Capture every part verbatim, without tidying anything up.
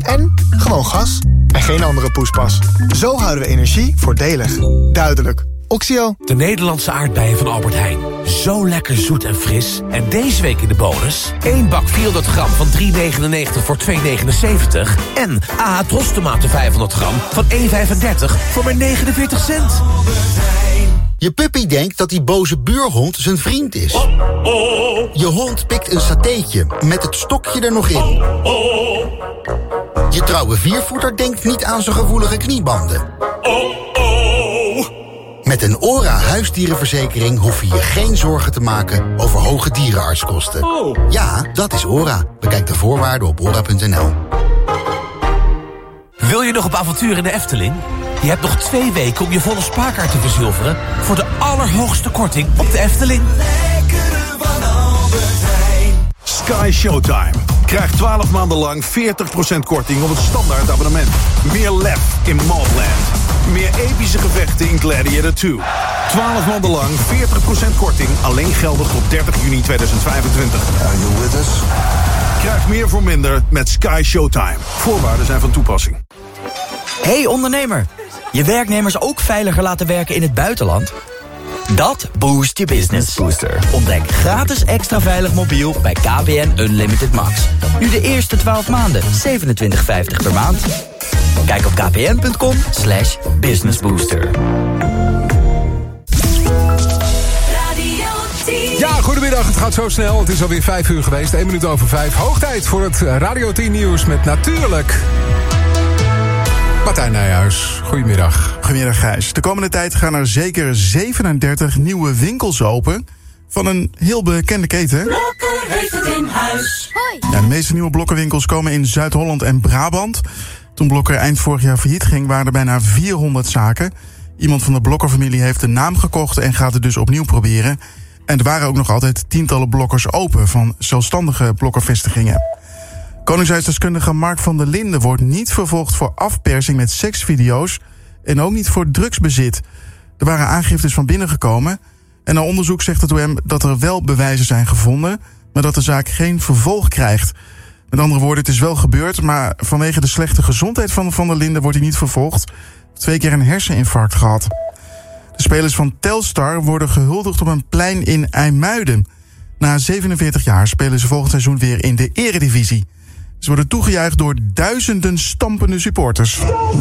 En gewoon gas. En geen andere poespas. Zo houden we energie voordelig. Duidelijk. Oxio. De Nederlandse aardbeien van Albert Heijn. Zo lekker zoet en fris. En deze week in de bonus... één bak vierhonderd gram van drie negenennegentig voor twee negenenzeventig. En A H Tros tomaten vijfhonderd gram van één vijfendertig voor maar negenenveertig cent. Je puppy denkt dat die boze buurhond zijn vriend is. Je hond pikt een satéetje met het stokje er nog in. Je trouwe viervoeter denkt niet aan zijn gevoelige kniebanden. Met een ORA huisdierenverzekering hoef je je geen zorgen te maken over hoge dierenartskosten. Ja, dat is ORA. Bekijk de voorwaarden op ora punt n l. Wil je nog op avontuur in de Efteling? Je hebt nog twee weken om je volle spaarkaart te verzilveren voor de allerhoogste korting op de Efteling. Sky Showtime. Krijg twaalf maanden lang veertig procent korting op het standaard abonnement. Meer lef in Maltland. Meer epische gevechten in Gladiator twee. twaalf maanden lang veertig procent korting. Alleen geldig tot dertig juni tweeduizend vijfentwintig. Are you with us? Krijg meer voor minder met Sky Showtime. Voorwaarden zijn van toepassing. Hey ondernemer, je werknemers ook veiliger laten werken in het buitenland? Dat boost je business. Booster. Ontdek gratis extra veilig mobiel bij K P N Unlimited Max. Nu de eerste twaalf maanden, zevenentwintig vijftig per maand. Kijk op kpn.com slash businessbooster. Ja, goedemiddag. Het gaat zo snel. Het is alweer vijf uur geweest. één minuut over vijf. Hoog tijd voor het Radio tien nieuws met natuurlijk... Martijn Nijhuis, goedemiddag. Goedemiddag Gijs. De komende tijd gaan er zeker zevenendertig nieuwe winkels open van een heel bekende keten. Blokker heeft het in huis. Hoi. Ja, de meeste nieuwe Blokkerwinkels komen in Zuid-Holland en Brabant. Toen Blokker eind vorig jaar failliet ging, waren er bijna vierhonderd zaken. Iemand van de Blokkerfamilie heeft de naam gekocht en gaat het dus opnieuw proberen. En er waren ook nog altijd tientallen Blokkers open van zelfstandige Blokkervestigingen. Koningshuisdeskundige Mark van der Linden wordt niet vervolgd voor afpersing met seksvideo's en ook niet voor drugsbezit. Er waren aangiftes van binnen gekomen en na onderzoek zegt het O M dat er wel bewijzen zijn gevonden, maar dat de zaak geen vervolg krijgt. Met andere woorden, het is wel gebeurd, maar vanwege de slechte gezondheid van Van der Linden wordt hij niet vervolgd. Twee keer een herseninfarct gehad. De spelers van Telstar worden gehuldigd op een plein in IJmuiden. Na zevenenveertig jaar spelen ze volgend seizoen weer in de Eredivisie. Ze worden toegejuicht door duizenden stampende supporters.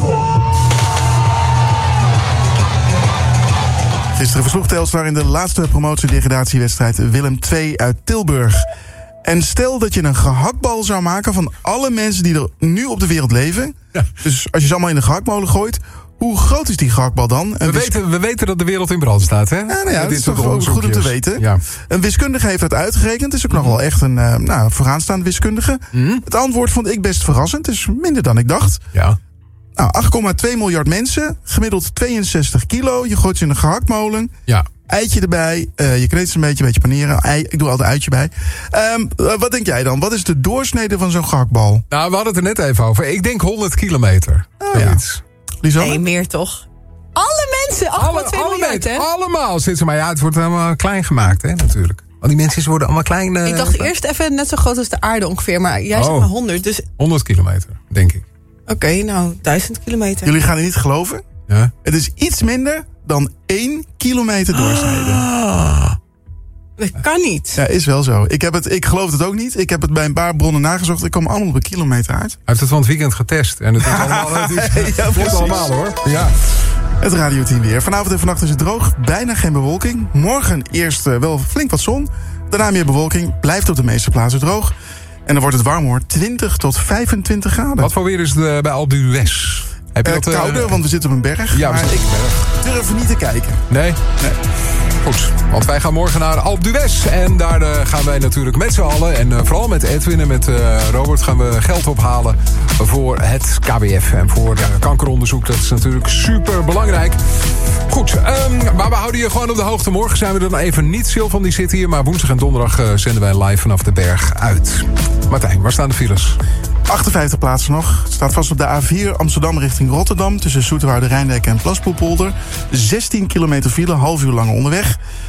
Gisteren versloeg Telstar in de laatste promotiedegradatiewedstrijd Willem twee uit Tilburg. En stel dat je een gehaktbal zou maken van alle mensen die er nu op de wereld leven. Ja. Dus als je ze allemaal in de gehaktmolen gooit, hoe groot is die gehaktbal dan? We, wis... weten, we weten dat de wereld in brand staat, hè? Ja, nou ja, dat is toch ook goed om te weten. Ja. Een wiskundige heeft dat uitgerekend. Het is ook nog wel echt een uh, nou, vooraanstaande wiskundige. Mm. Het antwoord vond ik best verrassend. Het is minder dan ik dacht. Ja. Nou, acht komma twee miljard mensen, gemiddeld tweeënzestig kilo. Je gooit ze in een gehaktmolen. Ja. Eitje erbij, uh, je kneedt ze een beetje, een beetje paneren. Ei, ik doe altijd uitje bij. Um, uh, wat denk jij dan? Wat is de doorsnede van zo'n gehaktbal? Nou, we hadden het er net even over. Ik denk honderd kilometer. Oh, ja. Lisanne? Nee, meer toch? Alle mensen, acht komma twee miljard, hè? Allemaal zitten ze. Maar ja, het wordt helemaal klein gemaakt, hè, natuurlijk. Al die mensen worden allemaal klein. Uh, ik dacht eerst even net zo groot als de aarde ongeveer. Maar jij oh. zegt maar honderd, dus... honderd kilometer, denk ik. Oké, okay, nou, duizend kilometer. Jullie gaan het niet geloven? Ja. Het is iets minder dan één kilometer doorsnede. Ah. Dat kan niet. Ja, is wel zo. Ik, heb het, ik geloof het ook niet. Ik heb het bij een paar bronnen nagezocht. Ik kwam allemaal op een kilometer uit. Hij heeft het van het weekend getest. En het is allemaal, het is, ja, klopt allemaal hoor. Ja. Het Radio tien weer. Vanavond en vannacht is het droog. Bijna geen bewolking. Morgen eerst uh, wel flink wat zon. Daarna meer bewolking. Blijft op de meeste plaatsen droog. En dan wordt het warm hoor. twintig tot vijfentwintig graden. Wat voor weer is het uh, bij Alpe d'Huez? Heb je uh, dat, uh, kouder, want we zitten op een berg. Ja, we maar ik berg. durf niet te kijken. Nee? Nee. Goed, want wij gaan morgen naar Alpe d'Huez. En daar uh, gaan wij natuurlijk met z'n allen... en uh, vooral met Edwin en met uh, Robert... gaan we geld ophalen voor het K B F. En voor uh, kankeronderzoek. Dat is natuurlijk super belangrijk. Goed, um, maar we houden je gewoon op de hoogte. Morgen zijn we er dan even niet. Sil van die zit hier. Maar woensdag en donderdag uh, zenden wij live vanaf de berg uit. Martijn, waar staan de files? achtenvijftig plaatsen nog. Het staat vast op de A vier Amsterdam richting Rotterdam... tussen Zoeterwoude Rijndijk en Plaspoelpolder. zestien kilometer file, half uur lang onderweg.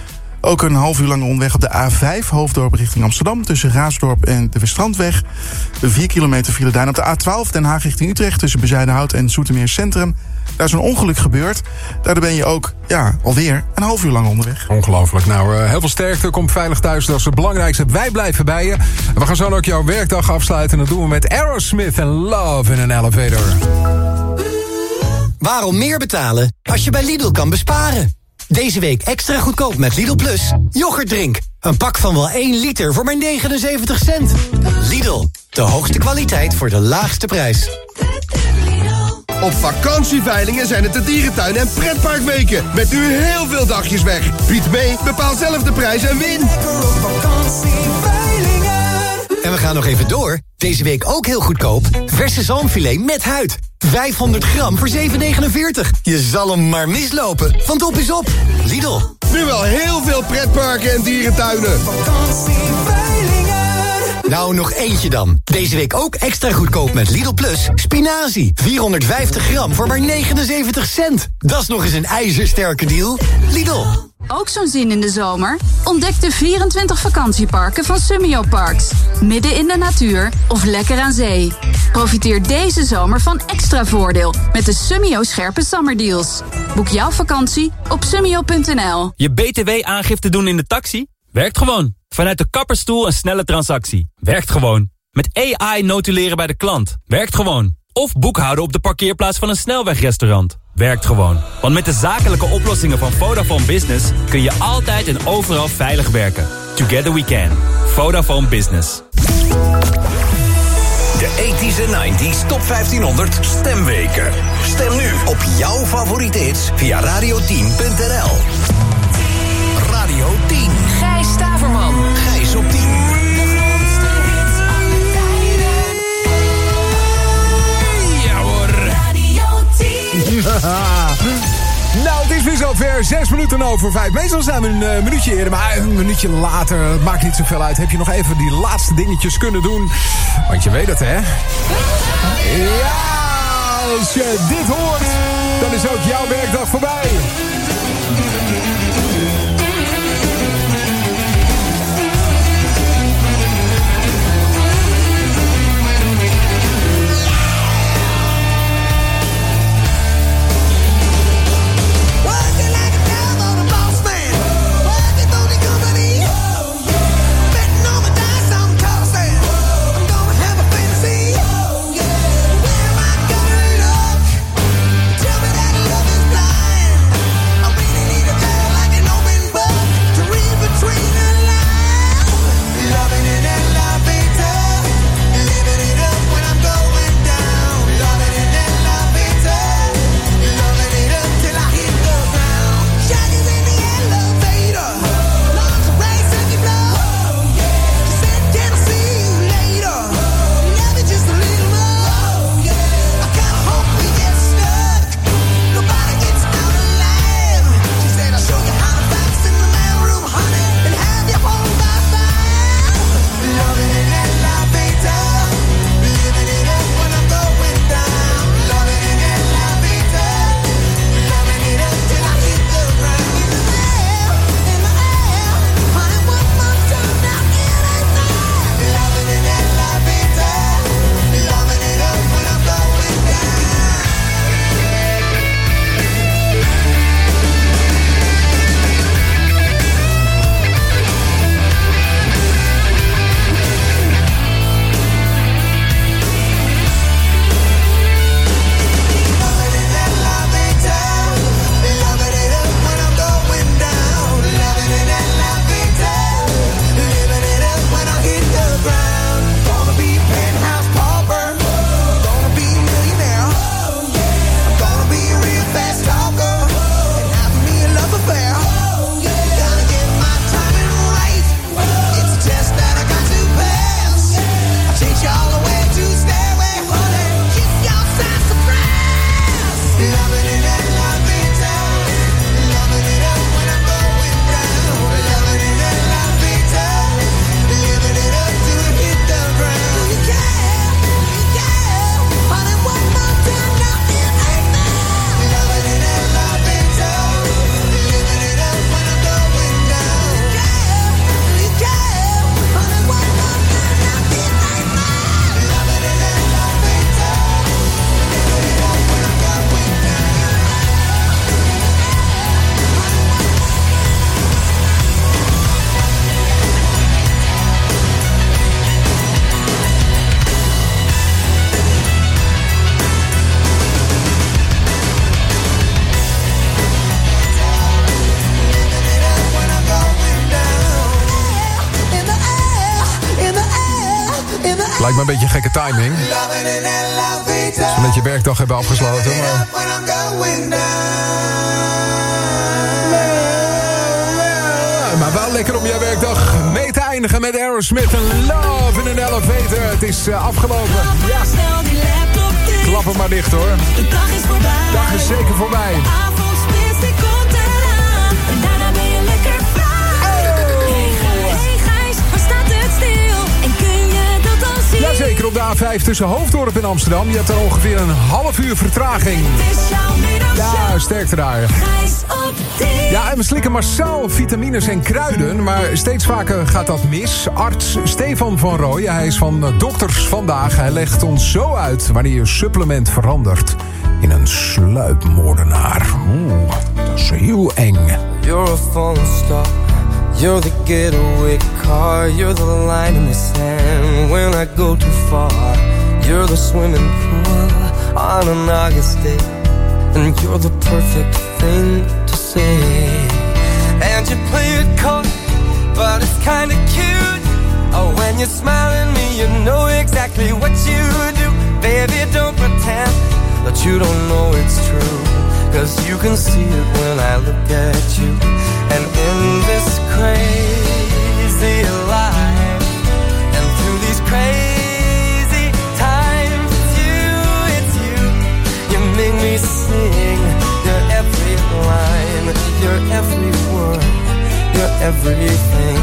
Ook een half uur lang onderweg op de A vijf, Hoofddorp richting Amsterdam, tussen Raasdorp en de Weststrandweg. vier kilometer file daar. Op de A twaalf, Den Haag richting Utrecht, tussen Bezuidenhout en Zoetermeer Centrum. Daar is een ongeluk gebeurd. Daardoor ben je ook ja, alweer een half uur lang onderweg. Ongelooflijk. Nou, uh, heel veel sterkte. Kom veilig thuis. Dat is het belangrijkste. Wij blijven bij je. En we gaan zo ook jouw werkdag afsluiten. En dat doen we met Aerosmith en Love in an Elevator. Waarom meer betalen als je bij Lidl kan besparen? Deze week extra goedkoop met Lidl Plus. Yoghurtdrink. Een pak van wel één liter voor maar negenenzeventig cent. Lidl. De hoogste kwaliteit voor de laagste prijs. Op vakantieveilingen zijn het de dierentuin- en pretparkweken. Met nu heel veel dagjes weg. Bied mee, bepaal zelf de prijs en win. En we gaan nog even door. Deze week ook heel goedkoop. Verse zalmfilet met huid. vijfhonderd gram voor zeven negenenveertig. Je zal hem maar mislopen, want op is op. Lidl. Nu wel heel veel pretparken en dierentuinen. Nou, nog eentje dan. Deze week ook extra goedkoop met Lidl Plus. Spinazie. vierhonderdvijftig gram voor maar negenenzeventig cent. Dat is nog eens een ijzersterke deal. Lidl. Ook zo'n zin in de zomer? Ontdek de vierentwintig vakantieparken van Summio Parks. Midden in de natuur of lekker aan zee. Profiteer deze zomer van extra voordeel met de Summio scherpe zomerdeals. Boek jouw vakantie op summio punt n l. Je B T W-aangifte doen in de taxi? Werkt gewoon. Vanuit de kapperstoel een snelle transactie. Werkt gewoon. Met A I notuleren bij de klant. Werkt gewoon. Of boekhouden op de parkeerplaats van een snelwegrestaurant. Werkt gewoon. Want met de zakelijke oplossingen van Vodafone Business kun je altijd en overal veilig werken. Together we can. Vodafone Business. De tachtiger en negentiger Top vijftienhonderd Stemweken. Stem nu op jouw favoriete hits via radio tien punt n l. Radio tien. Gijs Staverman. Gijs op tien. Ja hoor. Radio tien. Nou, het is weer zover. Zes minuten over vijf. Meestal zijn we een uh, minuutje eerder, maar een minuutje later. Het maakt niet zoveel uit. Heb je nog even die laatste dingetjes kunnen doen? Want je weet het, hè? Ja, als je dit hoort, dan is ook jouw werkdag voorbij. lijkt me een beetje gekke timing. Als we met je werkdag hebben afgesloten. Maar... maar wel lekker om jouw werkdag mee te eindigen met Aerosmith en Love in an Elevator. Het is uh, afgelopen. Ja. Klap hem maar dicht hoor. De dag is voorbij. De dag is zeker voorbij. Avondspits, die komt eraan. En daarna ben je lekker vrij. Hey Gijs, hey Gijs, waar staat het stil? En kun je dat al zien? Jazeker, op de A vijf tussen Hoofddorp en Amsterdam. Je hebt daar ongeveer een half uur vertraging. Het is jouw middagshow. Ja, sterkte daar. Gijs op tien. Ja, en we slikken massaal vitamines en kruiden, maar steeds vaker gaat dat mis. Arts Stefan van Rooyen, hij is van Dokters Vandaag. Hij legt ons zo uit wanneer je supplement verandert in een sluipmoordenaar. Oeh, dat is heel eng. You're a falling star. You're the getaway car. You're the line in the sand when I go too far. You're the swimming pool on an August day. And you're the perfect thing to say. And you play it cold, but it's kinda cute. Oh, when you smile at me, you know exactly what you do. Baby, don't pretend that you don't know it's true. Cause you can see it when I look at you. And in this crazy life, and through these crazy times, it's you, it's you. You make me sing your every line, your every word, your everything.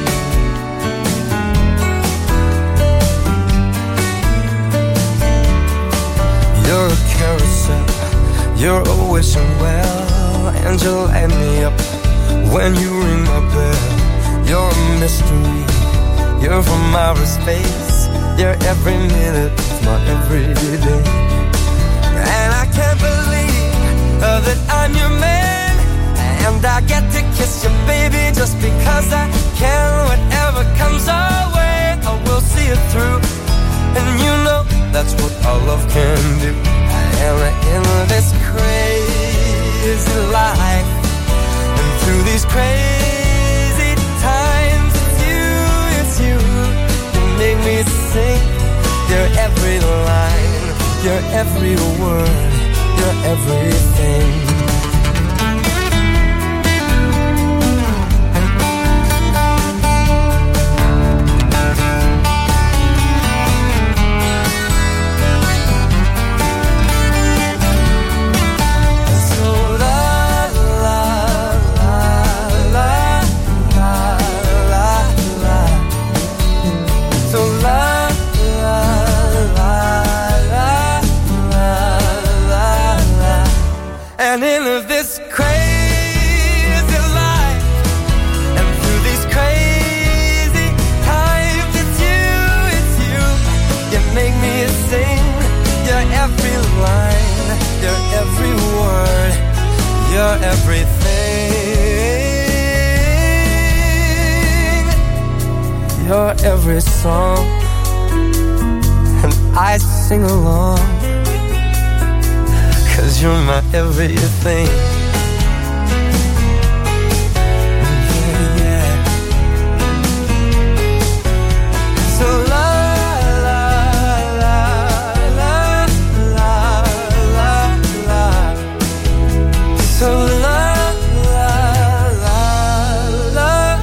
You're a carousel, you're a wishing well, and you light me up when you ring my bell. You're a mystery, you're from outer space. You're every minute of my everyday. And I can't believe uh, that I'm your man, and I get to kiss you, baby, just because I can. Whatever comes our way, I will see it through. And you know that's what our love can do. And in this crazy life, and through these crazy times, it's you, it's you. You make me sing your every line, your every word, your everything. And in this crazy life, and through these crazy times, it's you, it's you. You make me sing your every line, your every word, your everything, your every song. And I sing along, 'cause you're my everything. Yeah, yeah. So la la la la la la la. So la la la la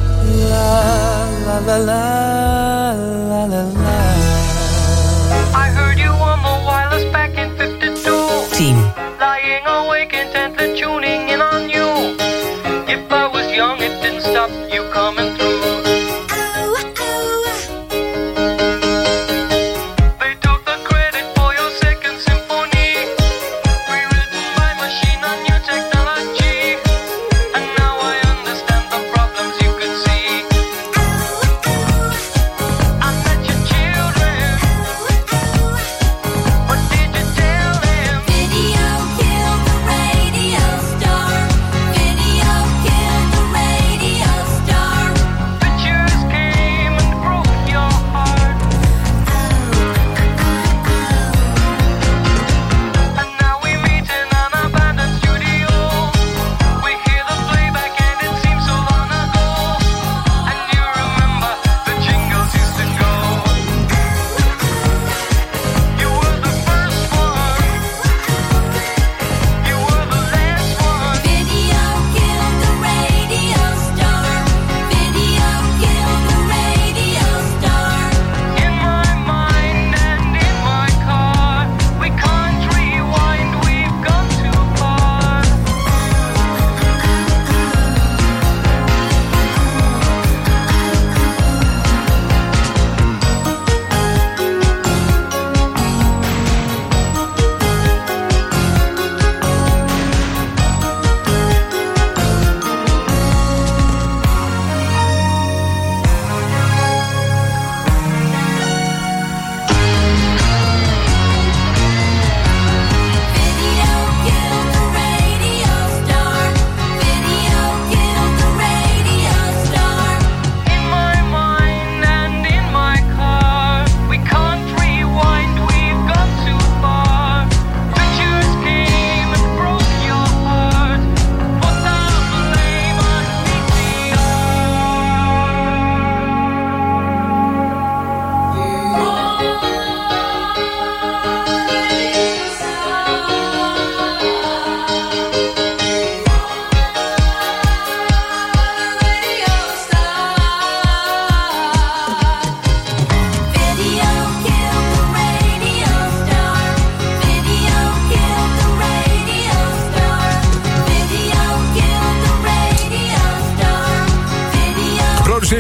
la la la la la la. I heard you on the wireless back in fifty-two. Team. Lying awake intent to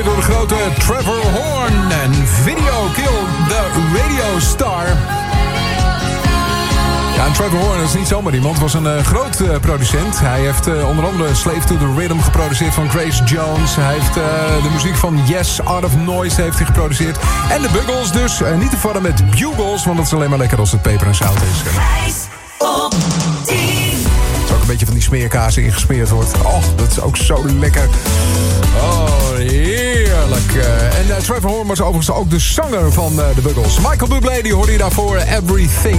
geproduceerd door de grote Trevor Horn. En Video Kill the Radio Star. Ja, en Trevor Horn is niet zomaar iemand. Was een uh, groot uh, producent. Hij heeft uh, onder andere Slave to the Rhythm geproduceerd van Grace Jones. Hij heeft uh, de muziek van Yes, Art of Noise heeft hij geproduceerd. En de Buggles dus. Uh, niet te vallen met Bugles, want dat is alleen maar lekker als het peper en zout is. Ijs op tien. Er ook een beetje van die smeerkaas ingesmeerd wordt. Oh, dat is ook zo lekker. Oh, heerlijk. Uh, en uh, Trevor Horn was overigens ook de zanger van uh, de Buggles. Michael Bublé, die hoorde je daarvoor Everything.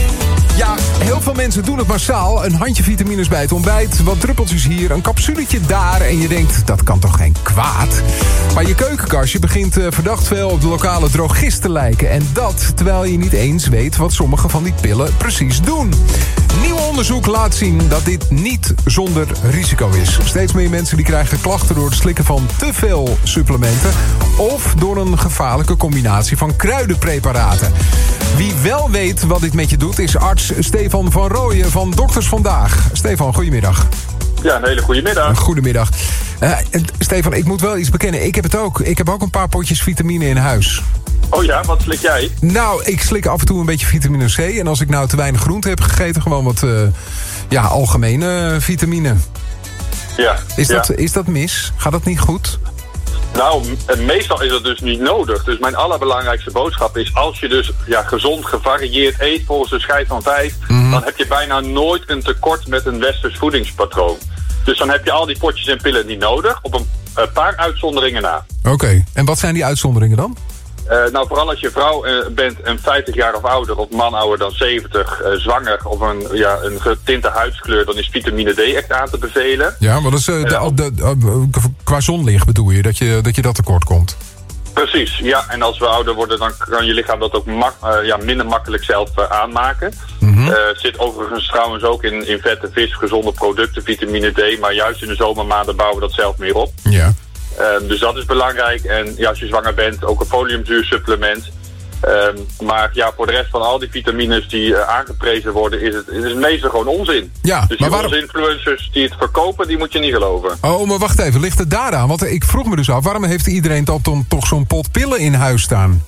Ja, heel veel mensen doen het massaal. Een handje vitamines bij het ontbijt, wat druppeltjes hier, een capsuletje daar. En je denkt, dat kan toch geen kwaad? Maar je keukenkastje begint uh, verdacht veel op de lokale drogist te lijken. En dat terwijl je niet eens weet wat sommige van die pillen precies doen. Nieuw onderzoek laat zien dat dit niet zonder risico is. Steeds meer mensen die krijgen klachten door het slikken van te veel supplementen. Of door een gevaarlijke combinatie van kruidenpreparaten. Wie wel weet wat dit met je doet is arts Stefan van Rooyen van Dokters Vandaag. Stefan, goedemiddag. Ja, een hele goede middag. Goedemiddag. Uh, Stefan, ik moet wel iets bekennen. Ik heb het ook. Ik heb ook een paar potjes vitamine in huis. Oh ja, wat slik jij? Nou, ik slik af en toe een beetje vitamine C. En als ik nou te weinig groente heb gegeten, gewoon wat uh, ja, algemene vitamine. Ja. Is, ja. Dat, is dat mis? Gaat dat niet goed? Nou, meestal is dat dus niet nodig. Dus mijn allerbelangrijkste boodschap is, als je dus ja, gezond, gevarieerd eet volgens de scheid van vijf, mm-hmm. dan heb je bijna nooit een tekort met een westers voedingspatroon. Dus dan heb je al die potjes en pillen niet nodig, op een, een paar uitzonderingen na. Oké, okay. En wat zijn die uitzonderingen dan? Uh, nou, vooral als je vrouw uh, bent en vijftig jaar of ouder, of man ouder dan zeventig, uh, zwanger of een, ja, een getinte huidskleur, dan is vitamine D echt aan te bevelen. Ja, maar dat is uh, de, de, de, de, qua zonlicht bedoel je, dat je dat, je dat tekort komt? Precies, ja. En als we ouder worden, dan kan je lichaam dat ook mak, uh, ja, minder makkelijk zelf uh, aanmaken. Mm-hmm. Uh, zit overigens trouwens ook in, in vette vis, gezonde producten, vitamine D, maar juist in de zomermaanden bouwen we dat zelf meer op. Ja. Um, dus dat is belangrijk. En ja, als je zwanger bent, ook een foliumzuursupplement. Um, maar ja, voor de rest van al die vitamines die uh, aangeprezen worden, is het, is het meeste gewoon onzin. Ja, dus maar die waarom... influencers die het verkopen, die moet je niet geloven. Oh, maar wacht even, ligt het daaraan? Want ik vroeg me dus af, waarom heeft iedereen dan toch zo'n pot pillen in huis staan?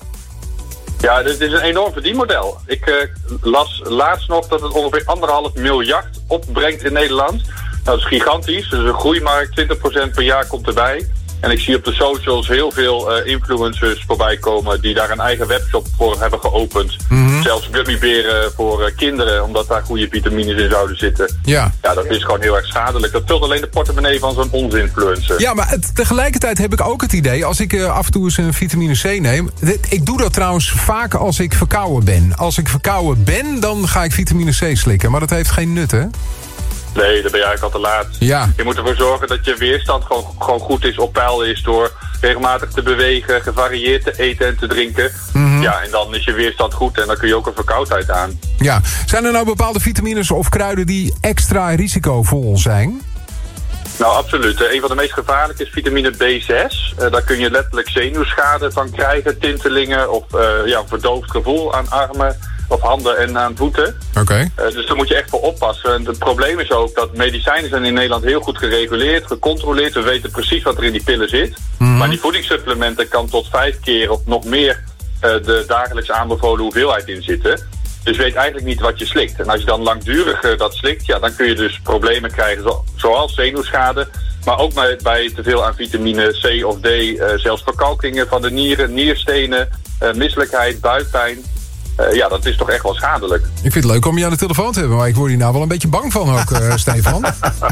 Ja, dit is een enorm verdienmodel. Ik uh, las laatst nog dat het ongeveer anderhalf miljard opbrengt in Nederland. Nou, dat is gigantisch. Dus een groeimarkt, twintig procent per jaar komt erbij. En ik zie op de socials heel veel uh, influencers voorbij komen die daar een eigen webshop voor hebben geopend. Mm-hmm. Zelfs gummiberen voor uh, kinderen, omdat daar goede vitamines in zouden zitten. Ja. Ja, dat is gewoon heel erg schadelijk. Dat vult alleen de portemonnee van zo'n onzinfluencer. Ja, maar het, tegelijkertijd heb ik ook het idee, als ik uh, af en toe eens een vitamine C neem. Dit, ik doe dat trouwens vaak als ik verkouden ben. Als ik verkouden ben, dan ga ik vitamine C slikken. Maar dat heeft geen nut, hè? Nee, dan ben je eigenlijk al te laat. Ja. Je moet ervoor zorgen dat je weerstand gewoon, gewoon goed is, op peil is, door regelmatig te bewegen, gevarieerd te eten en te drinken. Mm-hmm. Ja, en dan is je weerstand goed en dan kun je ook een verkoudheid aan. Ja. Zijn er nou bepaalde vitamines of kruiden die extra risicovol zijn? Nou, absoluut. Een van de meest gevaarlijke is vitamine B zes. Uh, daar kun je letterlijk zenuwschade van krijgen, tintelingen of uh, ja, een verdoofd gevoel aan armen of handen en aan voeten. Oké. Okay. Uh, dus daar moet je echt voor oppassen. En het probleem is ook dat medicijnen zijn in Nederland heel goed gereguleerd, gecontroleerd. We weten precies wat er in die pillen zit. Mm-hmm. Maar die voedingssupplementen kan tot vijf keer of nog meer uh, de dagelijks aanbevolen hoeveelheid in zitten. Dus je weet eigenlijk niet wat je slikt. En als je dan langdurig uh, dat slikt, ja, dan kun je dus problemen krijgen zo, zoals zenuwschade. Maar ook bij, bij te veel aan vitamine C of D, uh, zelfs verkalkingen van de nieren, nierstenen, uh, misselijkheid, buikpijn. Uh, ja, dat is toch echt wel schadelijk. Ik vind het leuk om je aan de telefoon te hebben, maar ik word hier nou wel een beetje bang van ook, uh, Stefan.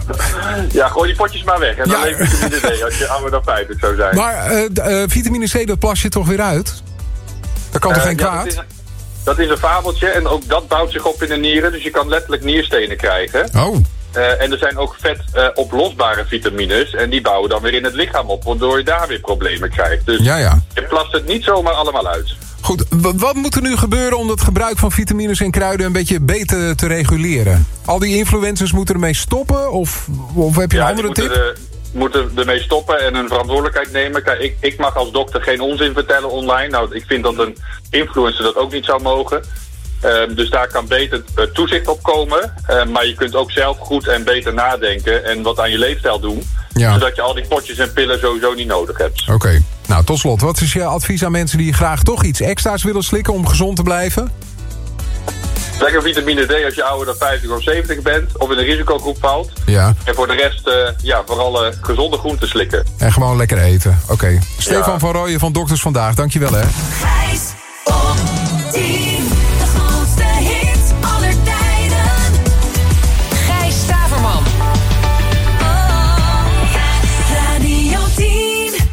Ja, gooi die potjes maar weg. En dan ja. leef vitamine D, als je ouder dan vijftig zou zijn. Maar uh, uh, vitamine C, dat plas je toch weer uit? Dat kan uh, toch geen ja, kwaad? Dat is, dat is een fabeltje en ook dat bouwt zich op in de nieren. Dus je kan letterlijk nierstenen krijgen. Oh. Uh, en er zijn ook vet uh, oplosbare vitamines. En die bouwen dan weer in het lichaam op, waardoor je daar weer problemen krijgt. Dus ja, ja. je plast het niet zomaar allemaal uit. Goed, w- wat moet er nu gebeuren om het gebruik van vitamines en kruiden een beetje beter te reguleren? Al die influencers moeten ermee stoppen? Of, of heb je ja, een andere die tip? Moeten, uh, moeten ermee stoppen en een verantwoordelijkheid nemen. Kijk, ik, ik mag als dokter geen onzin vertellen online. Nou, ik vind dat een influencer dat ook niet zou mogen. Um, dus daar kan beter uh, toezicht op komen. Uh, maar je kunt ook zelf goed en beter nadenken en wat aan je leefstijl doen. Ja. Zodat je al die potjes en pillen sowieso niet nodig hebt. Oké. Okay. Nou, tot slot. Wat is je advies aan mensen die graag toch iets extra's willen slikken om gezond te blijven? Lekker vitamine D als je ouder dan vijftig of zeventig bent. Of in een risicogroep valt. Ja. En voor de rest, uh, ja, vooral uh, gezonde groenten slikken. En gewoon lekker eten. Oké. Okay. Stefan ja. van Rooyen van Dokters Vandaag. Dankjewel, hè. Gijs op tien. De grootste hit aller tijden. Gijs Staverman. Oh, Radio tien.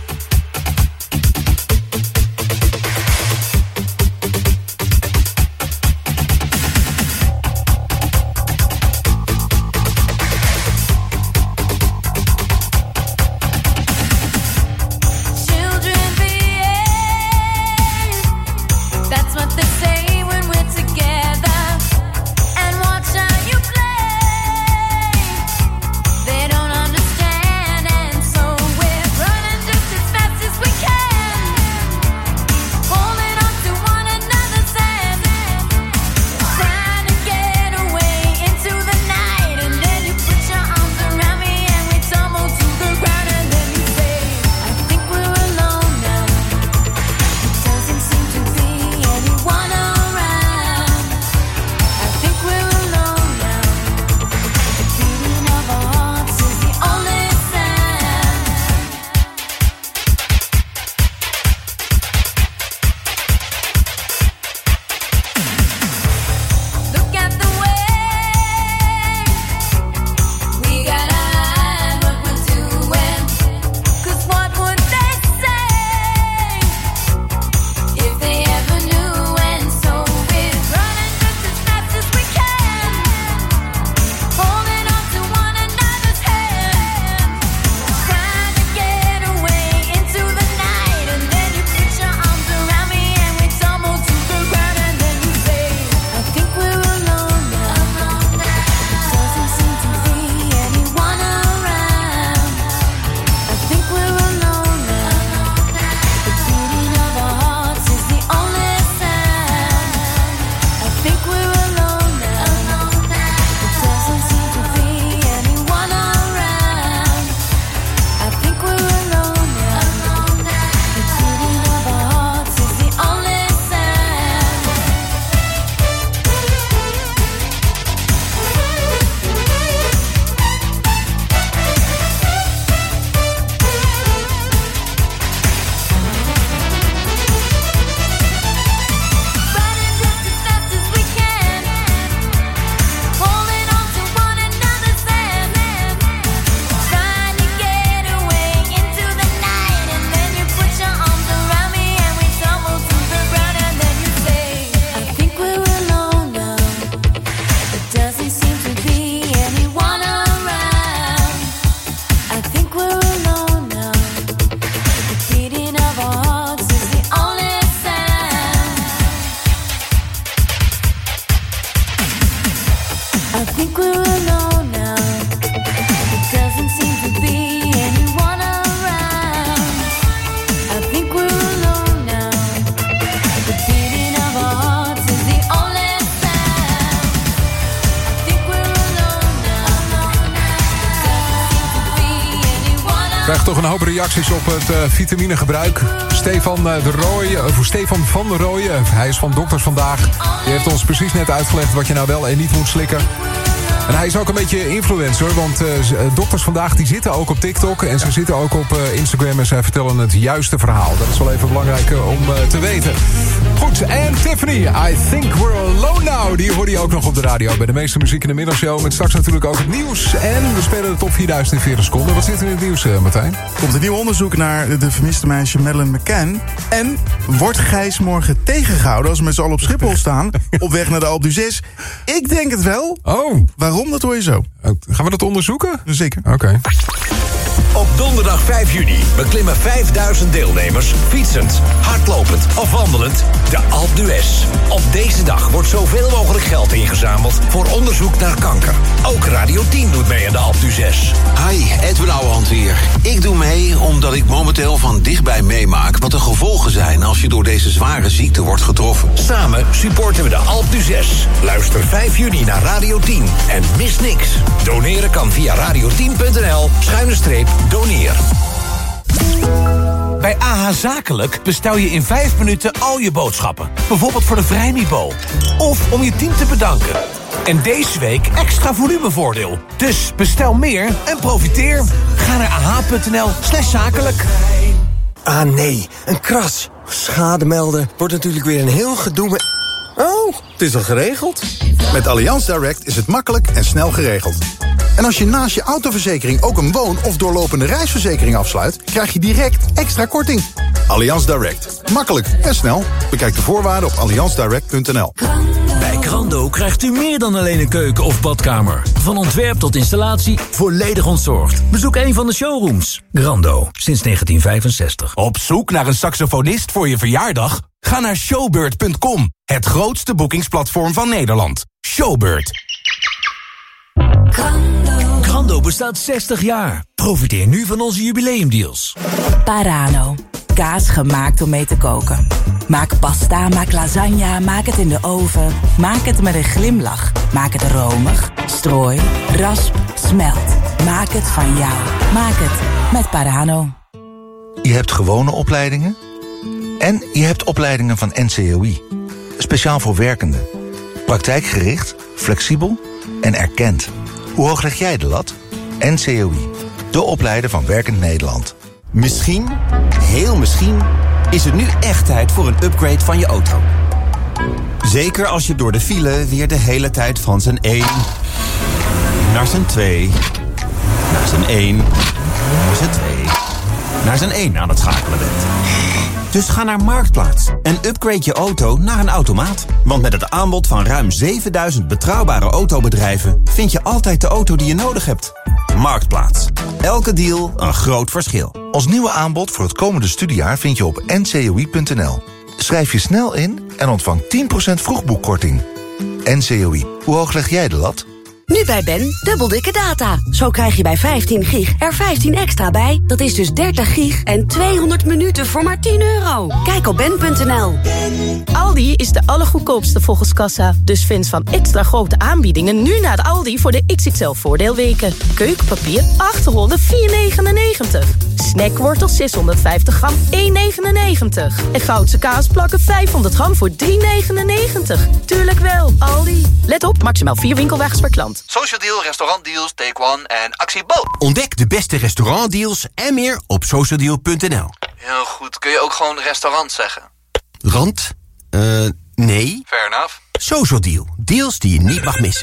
Krijg toch een hoop reacties op het uh, vitaminegebruik. Stefan, uh, de Rooij, of Stefan van der Rooyen, hij is van Dokters Vandaag. Die heeft ons precies net uitgelegd wat je nou wel en niet moet slikken. En hij is ook een beetje influencer, want uh, Dokters Vandaag die zitten ook op TikTok... en ze zitten ook op uh, Instagram en zij vertellen het juiste verhaal. Dat is wel even belangrijk uh, om uh, te weten. Goed, en Tiffany, I Think We're Alone Now. Die hoorde je ook nog op de radio bij de meeste muziek in de middagshow. Met straks natuurlijk ook het nieuws. En we spelen de top vierduizend in veertig seconden. Wat zit er in het nieuws, uh, Martijn? Komt een nieuw onderzoek naar de vermiste meisje Madeleine McCann. En wordt Gijs morgen tegengehouden als we met z'n allen op Schiphol staan... op weg naar de Alpe d'Huez? Ik denk het wel. Oh. Waarom? Dat hoor je zo. Gaan we dat onderzoeken? Zeker. Oké. Okay. Op donderdag vijf juni beklimmen vijfduizend deelnemers fietsend, hardlopend of wandelend de Alpe d'Huez. Op deze dag wordt zoveel mogelijk geld ingezameld voor onderzoek naar kanker. Ook Radio tien doet mee aan de Alpe d'Huez. Hi, Edwin Ouwehand hier. Ik doe mee omdat ik momenteel van dichtbij meemaak wat de gevolgen zijn als je door deze zware ziekte wordt getroffen. Samen supporten we de Alpe d'Huez. Luister vijf juni naar Radio tien en mis niks. Doneren kan via radio tien punt n l schuine streep doneer. Bij A H Zakelijk bestel je in vijf minuten al je boodschappen. Bijvoorbeeld voor de Vrijmibo. Of om je team te bedanken. En deze week extra volumevoordeel. Dus bestel meer en profiteer. Ga naar ah.nl slash zakelijk. Ah nee, een kras. Schade melden wordt natuurlijk weer een heel gedoe met... Oh, het is al geregeld. Met Allianz Direct is het makkelijk en snel geregeld. En als je naast je autoverzekering ook een woon- of doorlopende reisverzekering afsluit, krijg je direct extra korting. Allianz Direct. Makkelijk en snel. Bekijk de voorwaarden op allianz direct punt n l. Bij Grando krijgt u meer dan alleen een keuken of badkamer. Van ontwerp tot installatie, volledig ontzorgd. Bezoek een van de showrooms. Grando, sinds negentien vijfenzestig. Op zoek naar een saxofonist voor je verjaardag? Ga naar showbird punt com. Het grootste boekingsplatform van Nederland. Showbird. Grando. Grando bestaat zestig jaar. Profiteer nu van onze jubileumdeals. Parano. Kaas gemaakt om mee te koken. Maak pasta, maak lasagne, maak het in de oven. Maak het met een glimlach. Maak het romig, strooi, rasp, smelt. Maak het van jou. Maak het met Parano. Je hebt gewone opleidingen en je hebt opleidingen van N C O I. Speciaal voor werkenden. Praktijkgericht, flexibel en erkend. Hoe hoog leg jij de lat? N C O I, de opleider van Werkend Nederland. Misschien, heel misschien, is het nu echt tijd voor een upgrade van je auto. Zeker als je door de file weer de hele tijd van zijn één naar zijn twee, naar zijn één, naar zijn twee, naar zijn één aan het schakelen bent. Dus ga naar Marktplaats en upgrade je auto naar een automaat. Want met het aanbod van ruim zevenduizend betrouwbare autobedrijven vind je altijd de auto die je nodig hebt. Marktplaats. Elke deal een groot verschil. Ons nieuwe aanbod voor het komende studiejaar vind je op n c o i punt n l. Schrijf je snel in en ontvang tien procent vroegboekkorting. N C O I, hoe hoog leg jij de lat? Nu bij Ben, dubbel dikke data. Zo krijg je bij vijftien gig er vijftien extra bij. Dat is dus dertig gig en tweehonderd minuten voor maar tien euro. Kijk op ben punt n l. Aldi is de allergoedkoopste volgens kassa. Dus fans van extra grote aanbiedingen nu naar de Aldi voor de X X L voordeelweken. Keukenpapier achterhonderd vier negenennegentig. Snackwortel zeshonderdvijftig gram één negenennegentig. En Goudse kaasplakken vijfhonderd gram voor drie negenennegentig. Tuurlijk wel, Aldi. Let op, maximaal vier winkelwagens per klant. Social Deal, restaurantdeals, Take One en Actie Bo. Ontdek de beste restaurantdeals en meer op socialdeal punt n l. Heel goed, kun je ook gewoon restaurant zeggen? Rand? Eh, uh, nee. Fair enough. Social Deal, deals die je niet mag missen.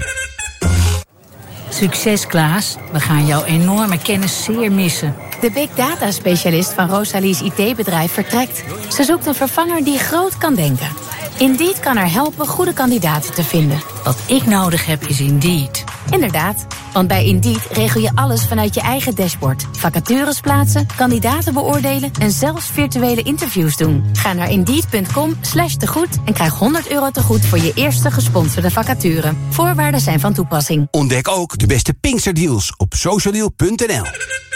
Succes, Klaas. We gaan jouw enorme kennis zeer missen. De big data specialist van Rosalie's I T-bedrijf vertrekt. Ze zoekt een vervanger die groot kan denken. Indeed kan haar helpen goede kandidaten te vinden. Wat ik nodig heb is Indeed. Inderdaad, want bij Indeed regel je alles vanuit je eigen dashboard. Vacatures plaatsen, kandidaten beoordelen en zelfs virtuele interviews doen. Ga naar indeed punt com slash tegoed en krijg honderd euro tegoed voor je eerste gesponsorde vacature. Voorwaarden zijn van toepassing. Ontdek ook de beste Pinksterdeals op socialdeal punt n l.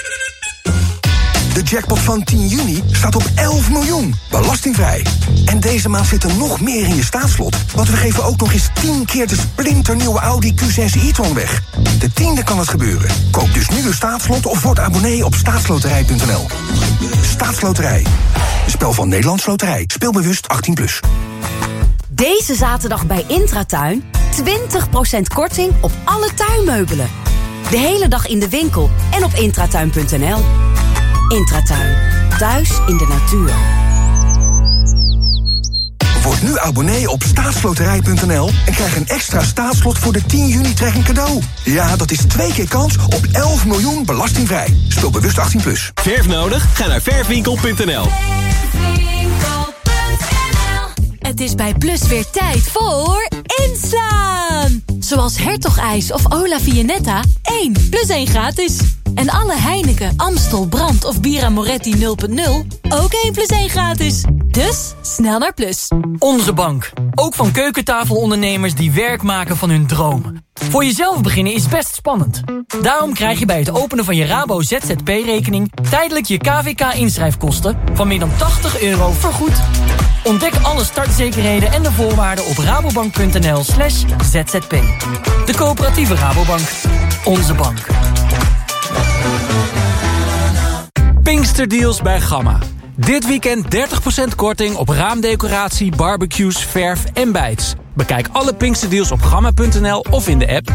De jackpot van tien juni staat op elf miljoen, belastingvrij. En deze maand zit er nog meer in je staatslot, want we geven ook nog eens tien keer de splinternieuwe Audi Q zes e-tron weg. De tiende kan het gebeuren. Koop dus nu een staatslot of word abonnee op staatsloterij punt n l. Staatsloterij. Een spel van Nederlands Loterij. Speelbewust achttien plus. Deze zaterdag bij Intratuin twintig procent korting op alle tuinmeubelen. De hele dag in de winkel en op intratuin punt n l. Intratuin. Thuis in de natuur. Word nu abonnee op staatsloterij punt n l en krijg een extra staatslot voor de tien juni trekking cadeau. Ja, dat is twee keer kans op elf miljoen belastingvrij. Speel bewust achttien plus. Verf nodig? Ga naar verfwinkel punt n l. Het is bij Plus weer tijd voor inslaan. Zoals Hertogijs of Ola Viennetta. één plus één gratis. En alle Heineken, Amstel, Brand of Bira Moretti nul punt nul ook één plus één gratis. Dus snel naar Plus. Onze bank. Ook van keukentafelondernemers die werk maken van hun dromen. Voor jezelf beginnen is best spannend. Daarom krijg je bij het openen van je Rabo Z Z P-rekening... tijdelijk je K V K-inschrijfkosten van meer dan tachtig euro vergoed. Ontdek alle startzekerheden en de voorwaarden op rabobank.nl slash zzp. De coöperatieve Rabobank. Onze bank. Pinksterdeals bij Gamma. Dit weekend dertig procent korting op raamdecoratie, barbecues, verf en bijts. Bekijk alle Pinksterdeals op gamma punt n l of in de app.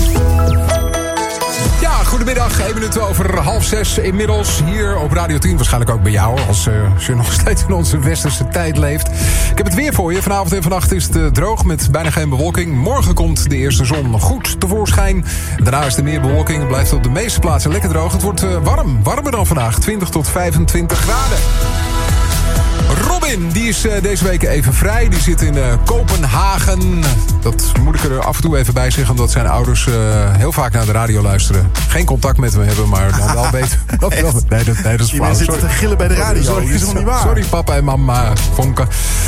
Ja, goedemiddag. één minuut over half zes inmiddels. Hier op Radio tien. Waarschijnlijk ook bij jou. Als, uh, als je nog steeds in onze westerse tijd leeft. Ik heb het weer voor je. Vanavond en vannacht is het uh, droog met bijna geen bewolking. Morgen komt de eerste zon goed tevoorschijn. Daarna is er meer bewolking. Het blijft op de meeste plaatsen lekker droog. Het wordt uh, warm. Warmer dan vandaag. twintig tot vijfentwintig graden. Robin, die is uh, deze week even vrij. Die zit in uh, Kopenhagen. Dat moet ik er af en toe even bij zeggen... omdat zijn ouders uh, heel vaak naar de radio luisteren. Geen contact met hem hebben, maar dan wel weten. Dat wel. Nee, dat, nee, dat is flauw. Die zitten te gillen bij de radio. Sorry, dat is nog niet waar. Sorry, papa en mama Vonken.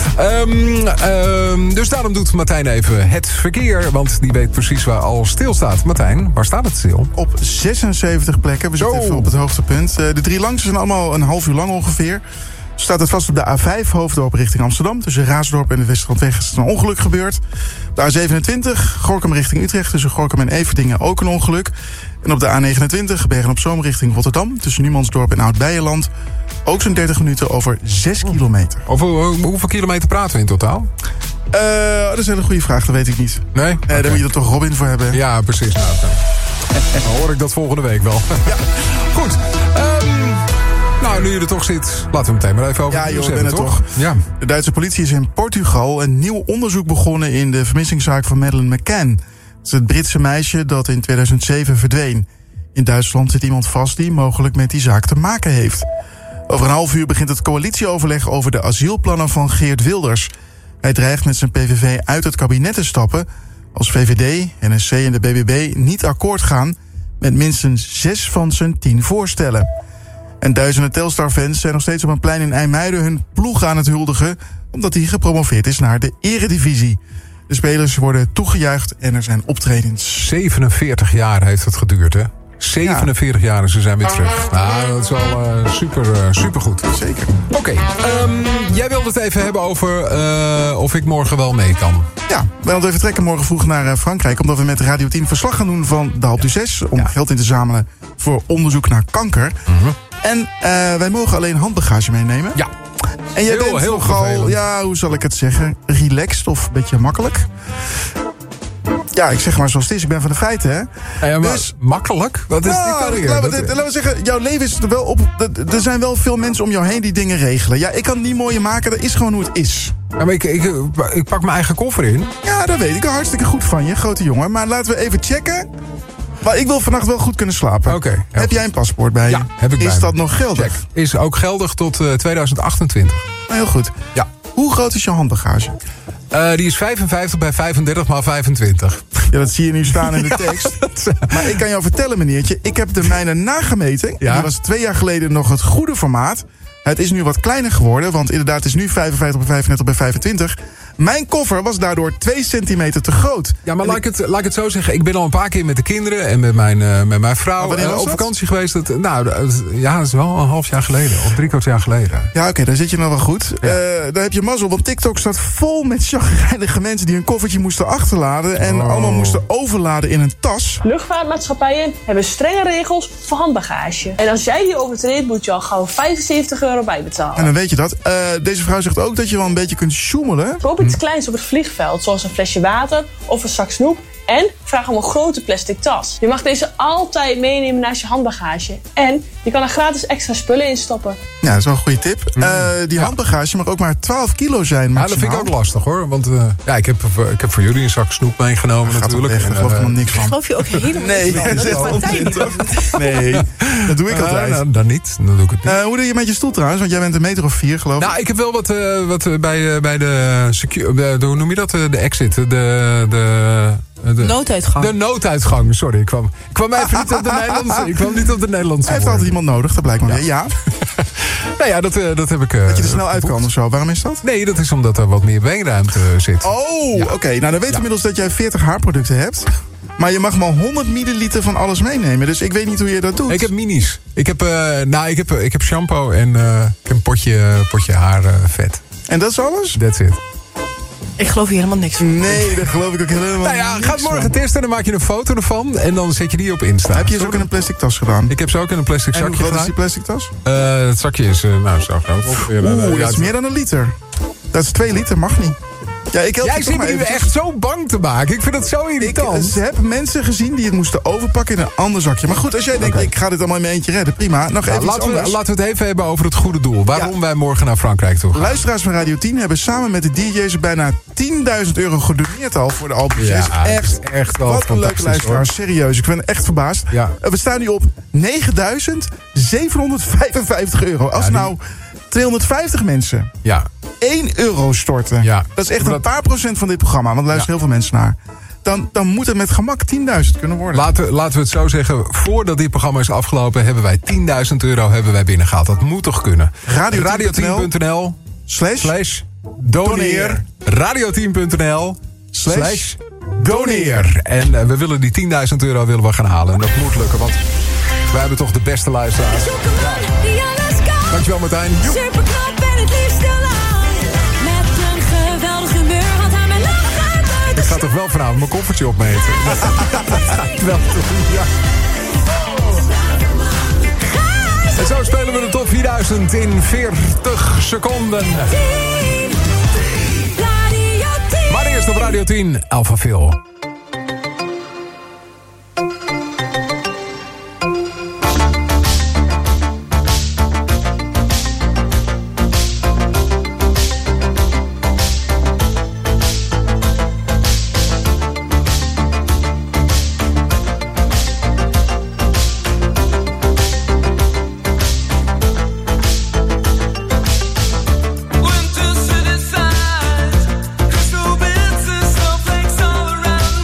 Um, um, dus daarom doet Martijn even het verkeer. Want die weet precies waar alles stilstaat. Martijn, waar staat het stil? Op zesenzeventig plekken. We zitten even op het hoogtepunt. Uh, de drie langste zijn allemaal een half uur lang ongeveer. Staat het vast op de A vijf, Hoofddorp richting Amsterdam. Tussen Raasdorp en de Westrandweg is een ongeluk gebeurd. De A zevenentwintig, Gorinchem richting Utrecht. Tussen Gorinchem en Everdingen ook een ongeluk. En op de A negenentwintig, Bergen-op-Zoom richting Rotterdam. Tussen Numansdorp en Oud-Beijerland. Ook zo'n dertig minuten over zes kilometer. Over uh, hoeveel kilometer praten we in totaal? Uh, dat is een hele goede vraag, dat weet ik niet. Nee? Uh, Okay. Daar moet je er toch Robin voor hebben. Ja, precies. Nou, dan hoor ik dat volgende week wel. Ja. Goed. Um, Nou, nu je er toch zit, laten we meteen maar even over ja, het joh, hebben, ben het toch? toch? Ja. De Duitse politie is in Portugal een nieuw onderzoek begonnen in de vermissingszaak van Madeleine McCann. Dat is het Britse meisje dat in tweeduizend zeven verdween. In Duitsland zit iemand vast die mogelijk met die zaak te maken heeft. Over een half uur begint het coalitieoverleg over de asielplannen van Geert Wilders. Hij dreigt met zijn P V V uit het kabinet te stappen als V V D, N S C en de B B B niet akkoord gaan met minstens zes van zijn tien voorstellen. En duizenden Telstar-fans zijn nog steeds op een plein in IJmuiden hun ploeg aan het huldigen, omdat hij gepromoveerd is naar de eredivisie. De spelers worden toegejuicht en er zijn optredens. zevenenveertig jaar heeft het geduurd, hè? zevenenveertig ja. jaar en ze zijn weer terug. Nou, dat is wel uh, super, uh, super goed. Zeker. Oké, okay, um, jij wilde het even hebben over uh, of ik morgen wel mee kan. Ja, wij we vertrekken morgen vroeg naar uh, Frankrijk, omdat we met Radio tien verslag gaan doen van de Alpe d'Huez om ja. geld in te zamelen voor onderzoek naar kanker. Mm-hmm. En uh, wij mogen alleen handbagage meenemen. Ja. En jij heel, bent heel nogal, ja, hoe zal ik het zeggen, relaxed of een beetje makkelijk. Ja, ik zeg maar zoals het is. Ik ben van de feiten, hè. Ja, maar dus, makkelijk? Wat is nou, dit laten, we, laten we zeggen, jouw leven is er wel op. Er zijn wel veel mensen om jou heen die dingen regelen. Ja, ik kan het niet mooier maken. Dat is gewoon hoe het is. Ja, maar ik, ik, ik pak mijn eigen koffer in. Ja, dat weet ik. Hartstikke goed van je, grote jongen. Maar laten we even checken. Maar ik wil vannacht wel goed kunnen slapen. Oké. Okay, heb goed. jij een paspoort bij je? Ja, heb ik bij Is me. dat nog geldig? Check. Is ook geldig tot uh, tweeduizend achtentwintig. Nou, heel goed. Ja. Hoe groot is je handbagage? Uh, die is vijfenvijftig bij vijfendertig maal vijfentwintig. Ja, dat zie je nu staan in de tekst. Maar ik kan jou vertellen, meneertje. Ik heb de mijne nagemeten. Ja? Die was twee jaar geleden nog het goede formaat. Het is nu wat kleiner geworden, want inderdaad het is nu vijfenvijftig bij vijfendertig bij vijfentwintig. Mijn koffer was daardoor twee centimeter te groot. Ja, maar laat ik, het, laat ik het zo zeggen. Ik ben al een paar keer met de kinderen en met mijn, uh, met mijn vrouw uh, op vakantie geweest. Dat, nou, dat, ja, dat is wel een half jaar geleden. Of drie kwart jaar geleden. Ja, oké, okay, dan zit je nou wel goed. Ja. Uh, daar heb je mazzel, want TikTok staat vol met chagrijnige mensen die een koffertje moesten achterladen en oh. allemaal moesten overladen in een tas. Luchtvaartmaatschappijen hebben strenge regels voor handbagage. En als jij die overtreedt, moet je al gauw vijfenzeventig euro bijbetalen. En dan weet je dat. Uh, deze vrouw zegt ook dat je wel een beetje kunt sjoemelen. Koop iets kleins op het vliegveld, zoals een flesje water of een zak snoep. En vraag om een grote plastic tas. Je mag deze altijd meenemen naast je handbagage. En je kan er gratis extra spullen in stoppen. Ja, dat is wel een goede tip. Mm. Uh, die ja. handbagage mag ook maar twaalf kilo zijn maximaal. Ja, dat vind ik ook lastig hoor. Want uh, ja, ik, heb, ik heb voor jullie een zak snoep meegenomen dat natuurlijk. Weg, daar geloof ik uh, nog niks van. Geloof je ook helemaal nee, niks van? Dat is Martijn niet. Nee, dat doe ik altijd. Uh, nou, dan niet. Dan doe ik het niet. Uh, hoe doe je met je stoel trouwens? Want jij bent een meter of vier geloof ik. Nou, ik heb wel wat, uh, wat bij, uh, bij de, secu- de, de... Hoe noem je dat? De exit. De... de De nooduitgang. De nooduitgang, sorry. Ik kwam, ik kwam even niet op de Nederlandse. Ik kwam niet op de Nederlandse. Hij heeft altijd iemand nodig, dat blijkt maar weer. Ja. Nou ja, dat, uh, dat heb ik... Uh, dat je er snel uit kan of zo. Waarom is dat? Nee, dat is omdat er wat meer beenruimte zit. Oh, ja. oké. Okay. Nou, dan weet je ja. inmiddels dat jij veertig haarproducten hebt. Maar je mag maar honderd milliliter van alles meenemen. Dus ik weet niet hoe je dat doet. Ik heb minis. Ik heb, uh, nou, ik heb, ik heb shampoo en uh, ik heb een potje, potje haarvet. Uh, en dat is alles? That's it. Ik geloof hier helemaal niks van. Nee, dat geloof ik ook helemaal nou ja, niks ga het morgen van. testen, dan maak je een foto ervan en dan zet je die op Insta. Heb je ze ook in een plastic tas gedaan? Ik heb ze ook in een plastic en zakje gedaan. En gedaan. hoe groot is die plastic tas? Uh, het zakje is, uh, nou, zo groot. Oeh, uh, dat is meer dan een liter. Dat is twee liter, mag niet. Ja, ik help Jij zit me nu echt zo bang te maken. Ik vind dat zo irritant. Ik, ze hebben mensen gezien die het moesten overpakken in een ander zakje. Maar goed, als jij denkt, okay. ik ga dit allemaal in mijn eentje redden, prima. Nog even nou, laten, we, laten we het even hebben over het goede doel. Waarom ja. wij morgen naar Frankrijk toe gaan. Luisteraars van Radio tien hebben samen met de D J's bijna tienduizend euro gedoneerd al voor de albums. Ja, echt, echt wel wat een leuke luisteraars. Serieus, ik ben echt verbaasd. Ja. We staan nu op negenduizend zevenhonderdvijfenvijftig euro. Als ja, die... nou tweehonderdvijftig mensen ja. één euro storten. Ja. Dat is echt een paar procent van dit programma. Want er luisteren ja. heel veel mensen naar. Dan, dan moet het met gemak tienduizend kunnen worden. Laten, laten we het zo zeggen. Voordat dit programma is afgelopen hebben wij tienduizend euro hebben wij binnengehaald. Dat moet toch kunnen? radio tien punt n l slash, slash doneer. radio tien punt n l slash, slash doneer. En uh, we willen die tienduizend euro willen we gaan halen. En dat moet lukken, want wij hebben toch de beste luisteraars. Ja. Dankjewel Martijn. Superknap en het liefste lang. Met een geweldig humeur had hij mijn lach uit de Ik ga toch wel vanavond mijn koffertje opmeten. Dat ga ik wel doen, ja. En zo spelen we de top vierduizend in veertig seconden. Maar eerst op Radio tien, Alpha Phil. Winter city side, crystal bits and snowflakes all around.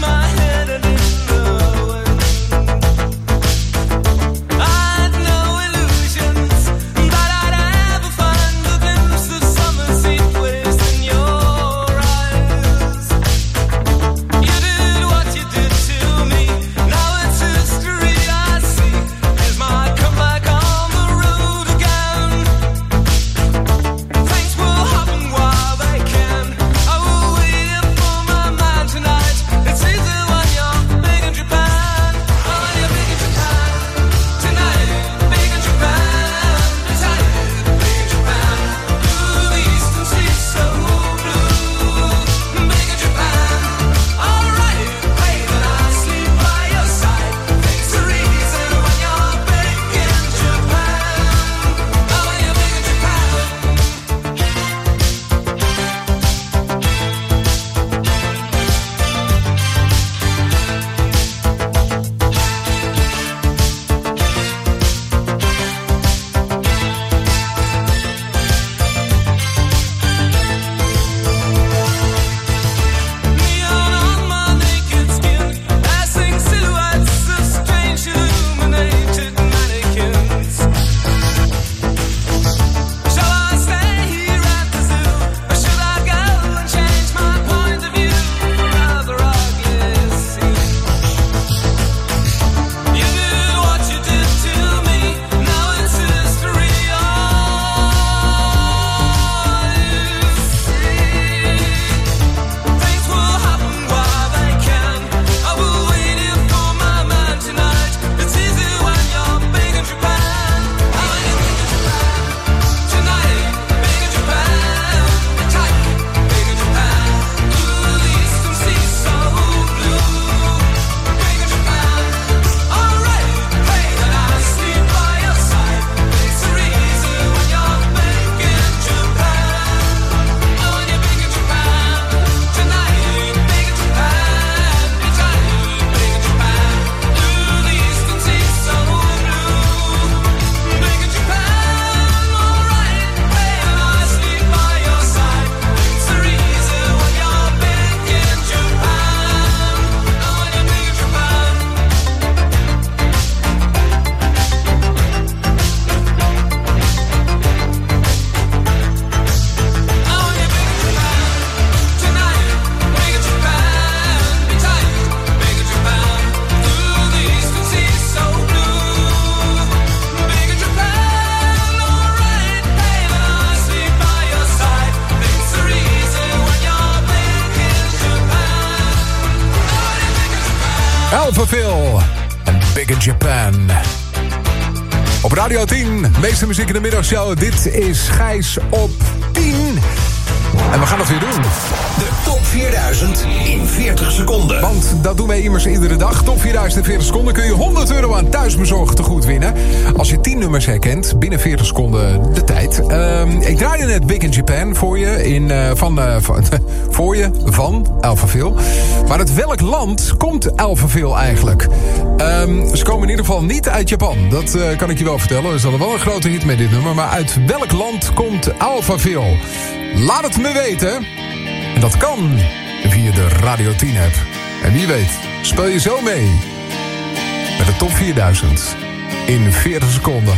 Alphaville en Big in Japan. Op Radio tien, meeste muziek in de middagshow. Dit is Gijs op tien. En we gaan het weer doen. De top vierduizend in veertig seconden. Want dat doen wij immers iedere dag. Top vierduizend in veertig seconden kun je honderd euro aan thuisbezorgd te goed winnen. Als je tien nummers herkent, binnen veertig seconden de tijd. Uh, ik draaide net Big in Japan voor je, in, uh, van, uh, van, voor je van Alphaville. Maar uit welk land komt Alphaville eigenlijk? Um, ze komen in ieder geval niet uit Japan. Dat uh, kan ik je wel vertellen. Ze hadden wel een grote hit met dit nummer. Maar uit welk land komt Alphaville? Laat het me weten. En dat kan via de Radio tien app. En wie weet, speel je zo mee met de top vierduizend in veertig seconden.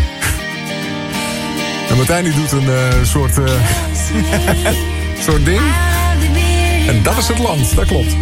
En Martijn die doet een uh, soort, uh, soort ding. En dat is het land, dat klopt.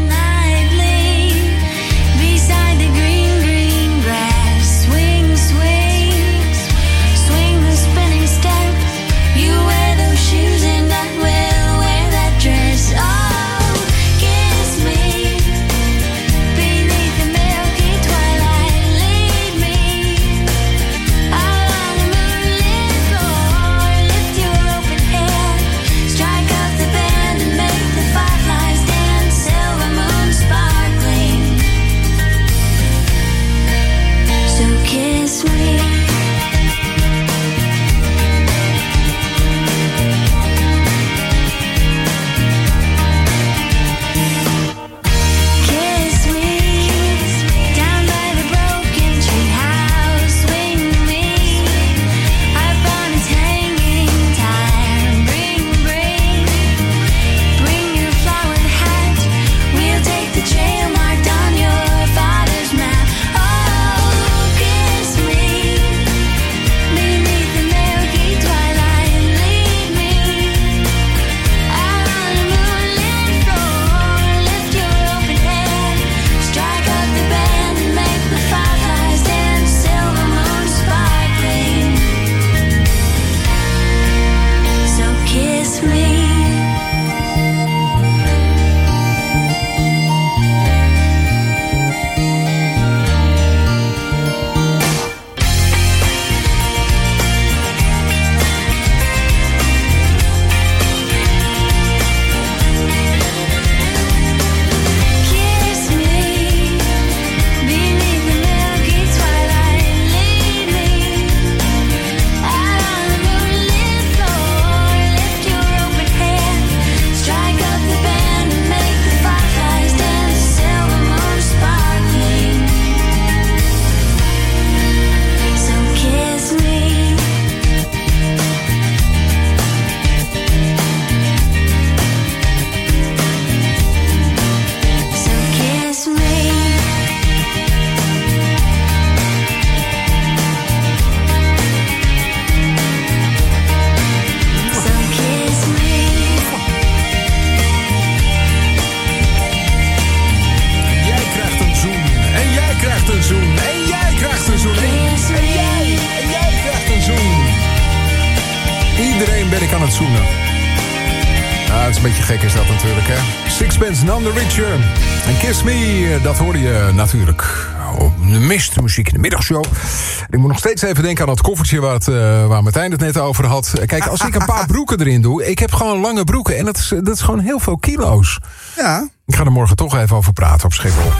Sixpence None the Richer. En Kiss Me, dat hoorde je natuurlijk op de meeste muziek in de middagshow. Ik moet nog steeds even denken aan dat koffertje waar, het, uh, waar Martijn het net over had. Kijk, als ik een paar broeken erin doe, ik heb gewoon lange broeken. En dat is, dat is gewoon heel veel kilo's. Ja. Ik ga er morgen toch even over praten op Schiphol.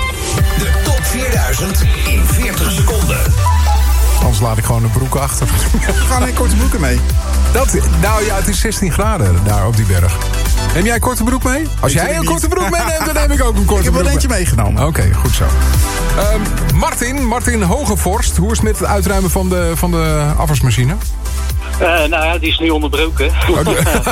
De top vierduizend in veertig seconden. Anders laat ik gewoon de broek achter. Gaan er korte broeken mee? Dat, nou ja, het is zestien graden daar op die berg. Neem jij een korte broek mee? Als jij een korte broek meeneemt, dan neem ik ook een korte broek. Ik heb wel mee. eentje meegenomen. Oké, okay, goed zo. Um, Martin, Martin Hogevorst. Hoe is het met het uitruimen van de, van de afwasmachine? Uh, nou ja, die is nu onderbroken. Oh,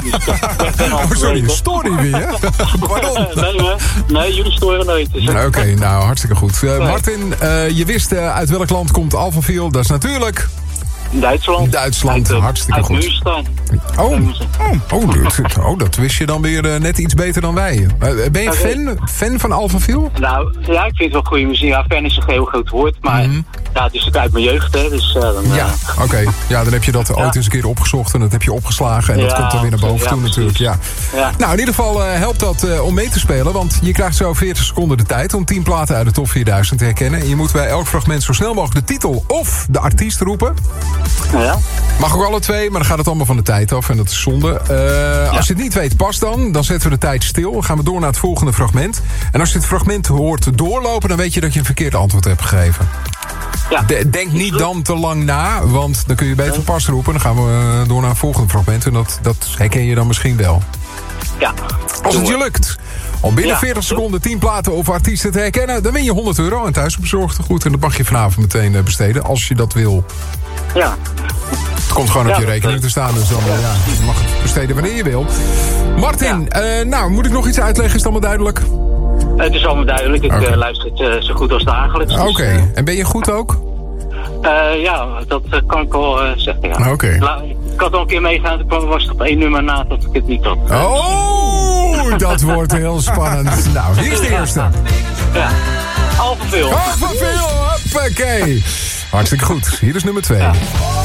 de... oh sorry, story weer. Pardon. nee, nee, nee, jullie storen nooit. Dus. Oké, okay, nou hartstikke goed. Uh, Martin, uh, je wist uh, uit welk land komt Alphaville. Dat is natuurlijk... Duitsland. Duitsland, uit, hartstikke uit goed. Nieuwstaan. Oh, oh, oh, dat, oh, dat wist je dan weer uh, net iets beter dan wij. Uh, ben je fan, fan van Alphaville? Nou, ja, ik vind het wel goede muziek. Ja, fan is een heel groot woord, maar... Mm-hmm. Ja, het is ook uit mijn jeugd, hè. Dus, uh, dan, uh... Ja, oké. Okay. Ja, dan heb je dat ja. ooit eens een keer opgezocht en dat heb je opgeslagen. En ja, dat komt dan weer naar boven ja, toe precies. natuurlijk. Ja. Ja. Nou, in ieder geval uh, helpt dat uh, om mee te spelen. Want je krijgt zo veertig seconden de tijd om tien platen uit de top vierduizend te herkennen. En je moet bij elk fragment zo snel mogelijk de titel of de artiest roepen. Ja. Mag ook alle twee, maar dan gaat het allemaal van de tijd af. En dat is zonde. Uh, ja. Als je het niet weet, pas dan. Dan zetten we de tijd stil. Dan gaan we door naar het volgende fragment. En als je het fragment hoort doorlopen, dan weet je dat je een verkeerd antwoord hebt gegeven. Ja. De, denk niet dan te lang na, want dan kun je beter pas roepen. Dan gaan we door naar het volgende fragment. En dat, dat herken je dan misschien wel. Ja. Als het je lukt om binnen ja. veertig seconden tien platen of artiesten te herkennen, dan win je honderd euro aan thuisbezorgd goed. En dat mag je vanavond meteen besteden, als je dat wil. Ja. Het komt gewoon op ja, je rekening te staan, dus dan ja, je mag het besteden wanneer je wil. Martin, ja. uh, nou, moet ik nog iets uitleggen? Is het allemaal duidelijk? Het is allemaal duidelijk. Ik okay. uh, luister het uh, zo goed als dagelijks. Oké, okay. dus, uh, en ben je goed ook? Uh, ja, dat uh, kan ik wel uh, zeggen. Ja. Oké. Okay. Ik had al een keer meegaan, toen was het op één nummer na dat ik het niet had. Oh, dat wordt heel spannend. Nou, hier is de eerste. Ja, Alphaville. Alphaville, hoppakee. Hartstikke goed. Hier is nummer twee. Ja.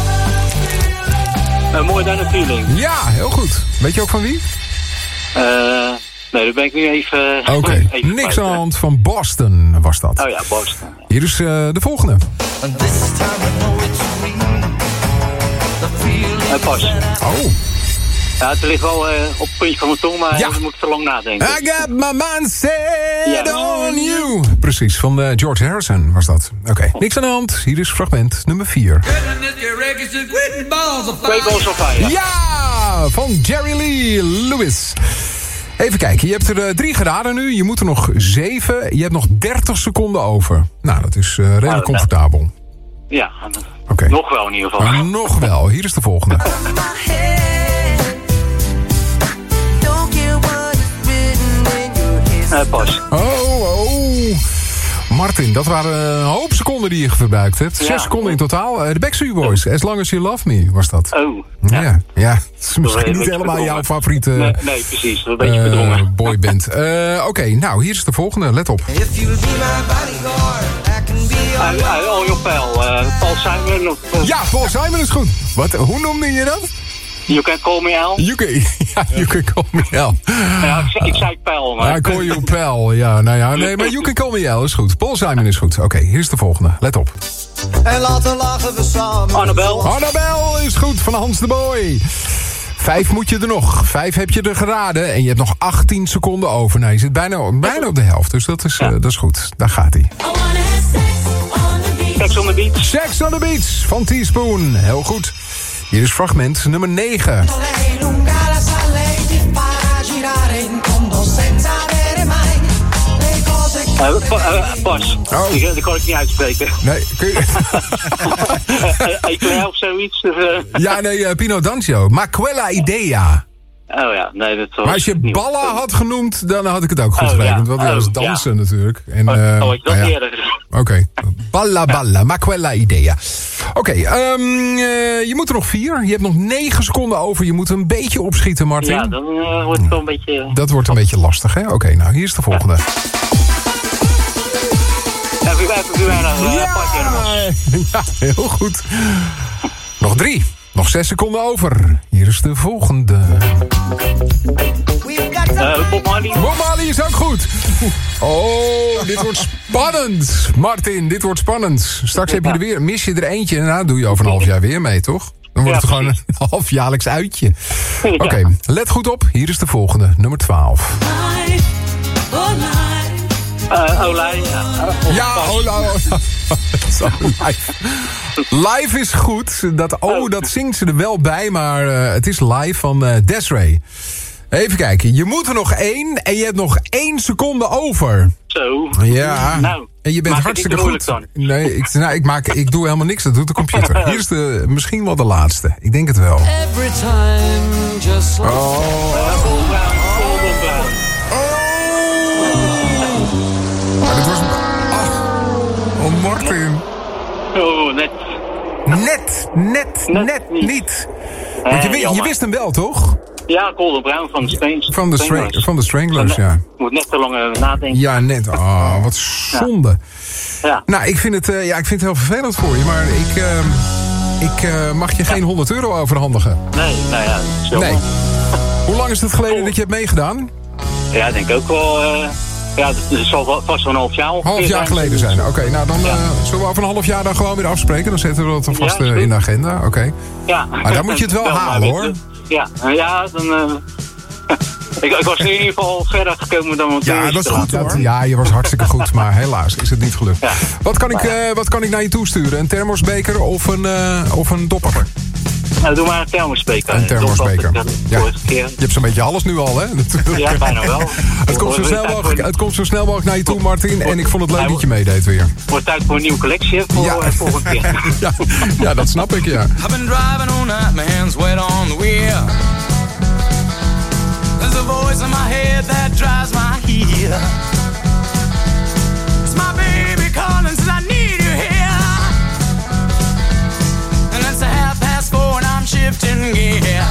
Uh, More Than a Feeling. Ja, heel goed. Weet je ook van wie? Uh, nee, daar ben ik nu even... Oké, okay. Niks aan de hand van Boston was dat. Oh ja, Boston. Hier is uh, de volgende. Uh, pas. Oh. Ja, het ligt wel uh, op het puntje van mijn tong, maar ja. Dan moet ik te lang nadenken. I got my mind set ja. on you. Precies, van uh, George Harrison was dat. Oké, okay. Niks aan de hand. Hier is fragment nummer vier. Great Balls of Fire. Ja, van Jerry Lee Lewis. Even kijken, je hebt er uh, drie geraden nu. Je moet er nog zeven. Je hebt nog dertig seconden over. Nou, dat is uh, redelijk uh, comfortabel. Ja, okay. Nog wel in ieder geval. Uh, nog wel. Hier is de volgende. Uh, pas. Oh, oh. Martin, dat waren een hoop seconden die je verbruikt hebt. Zes ja. seconden in totaal. Uh, de Backstreet Boys, As Long As You Love Me, was dat. Oh. Ja, ja. ja. Het is misschien niet helemaal bedrongen. Jouw favoriete nee, nee, precies. Een beetje bedrongen. Uh, boyband. Uh, Oké, okay, nou, hier is de volgende. Let op. If you be my bodyguard, I can be your... Uh, uh, oh, joh, Paul. Uh, Paul Simon. Of, uh... Ja, Paul Simon is goed. Wat, hoe noemde je dat? You can call me Al. You can, ja, you can call me Al. Ja, ik, ik zei Pal, maar... I call you Pal, ja, nou ja. Nee, maar you can call me Al is goed. Paul Simon is goed. Oké, okay, hier is de volgende. Let op. En laten lachen we samen. Annabel. Annabel is goed, van Hans de Boy. Vijf moet je er nog. Vijf heb je er geraden. En je hebt nog achttien seconden over. Nou, je zit bijna, bijna op de helft. Dus dat is, ja. uh, dat is goed. Daar gaat hij. Sex on the Beach. Sex on the Beach van Teaspoon. Heel goed. Hier is fragment nummer negen. Uh, pa, uh, pas. Oh. Die, die kan ik niet uitspreken. Nee, kun je... Eclair of zoiets? Of, uh... Ja, nee, uh, Pino D'Ancio. Ma quella idea. Oh ja, nee, dat was... Maar als je Balla had genoemd, dan had ik het ook goed oh, gerekend. Want dat was oh, dansen ja. natuurlijk. En, uh, oh, ik dat nou ja. eerder. Oké. Okay. Balla, balla. Ma quella idea. Oké, okay, um, uh, je moet er nog vier. Je hebt nog negen seconden over. Je moet een beetje opschieten, Martin. Ja, dan uh, wordt het wel een beetje... Dat wordt een beetje lastig, hè? Oké, okay, nou, hier is de volgende. Ja. Ja, we blijven weer bijna uh, ja. ja, heel goed. Nog drie. Nog zes seconden over. Hier is de volgende. Uh, Bob Marley. Bob Marley is ook goed. Oh, dit wordt spannend. Martin, dit wordt spannend. Straks heb je er weer, mis je er eentje. Nou, doe je over een half jaar weer mee, toch? Dan wordt het ja, gewoon een halfjaarlijks uitje. Oké, okay, let goed op. Hier is de volgende. Nummer twaalf. Uh, Olij. Uh, ja, Olij. Live. Live is goed. Dat, oh, dat zingt ze er wel bij, maar uh, het is live van uh, Desiree. Even kijken. Je moet er nog één en je hebt nog één seconde over. Zo. Ja. Nou, en je bent hartstikke goed. Dan. Nee, ik, nou, ik, maak, ik doe helemaal niks. Dat doet de computer. Hier is de, misschien wel de laatste. Ik denk het wel. Every time just like... Oh. Maar dit was... Oh, oh Martin. Oh, net. Net, net, net, net niet. niet. Want je, Uh, je wist hem wel, toch? Ja, Golden Brown van de Stranglers. Van de, stra- van de Stranglers, ja. Moet net te lang uh, nadenken. Ja, net. Oh, wat zonde. Ja. Ja. Nou, ik vind, het, uh, ja, ik vind het heel vervelend voor je, maar ik, uh, ik uh, mag je geen ja. honderd euro overhandigen. Nee, nou ja, zo. Nee. Hoe lang is het geleden dat je hebt meegedaan? Ja, ik denk ook wel... Uh, ja, het zal vast wel een half jaar ongeveer Half jaar zijn. geleden zijn. Oké, okay, nou dan ja. uh, zullen we over een half jaar dan gewoon weer afspreken. Dan zetten we dat alvast ja, uh, in de agenda. Oké. Okay. Ja. Maar dan moet je het wel, wel halen, hoor. Ja, ja, dan... Uh, ik, ik was in ieder geval verder gekomen dan wat. Ja, dat is goed, hoor. Ja, je was hartstikke goed, maar helaas is het niet gelukt. Ja. Wat, kan ik, uh, wat kan ik naar je toesturen? Een thermosbeker of een, uh, of een dopper? Nou, doe maar een thermosbeker. Een thermosbeker. Ja. Je hebt zo'n beetje alles nu al, hè? Ja, bijna wel. Het komt, zo snel mogelijk, het komt zo snel mogelijk naar je toe, Martin. En ik vond het leuk dat je meedeed weer. Het wordt tijd voor een nieuwe collectie voor ja. volgende keer. ja, ja, dat snap ik, ja. I've been driving all night, my hands wet on the wheel. There's a voice in my head that drives my heel. It's my baby calling, says I need you here. And it's a half past four and I'm shifting gear.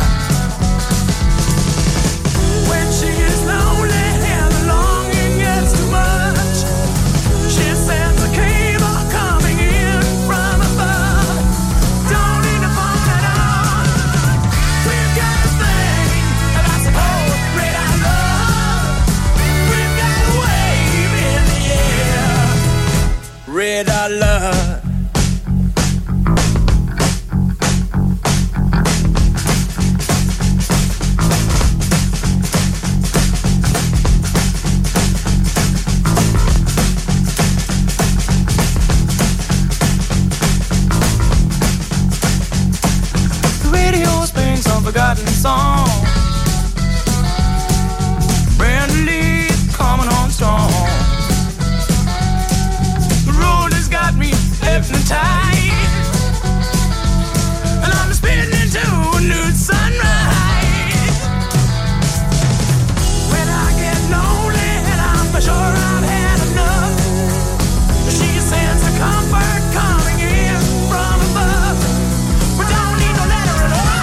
When she is lonely and the longing gets too much, she sends a cable coming in from above. Don't need to phone at all. We've got a thing that's called red eye love. We've got a wave in the air. Red eye love. Forgotten song. Brand Lee coming on strong. The road has got me hypnotized, and I'm spinning into a new sunrise. When I get lonely and I'm sure I've had enough, she sends a comfort coming in from above. We don't need no letter at all.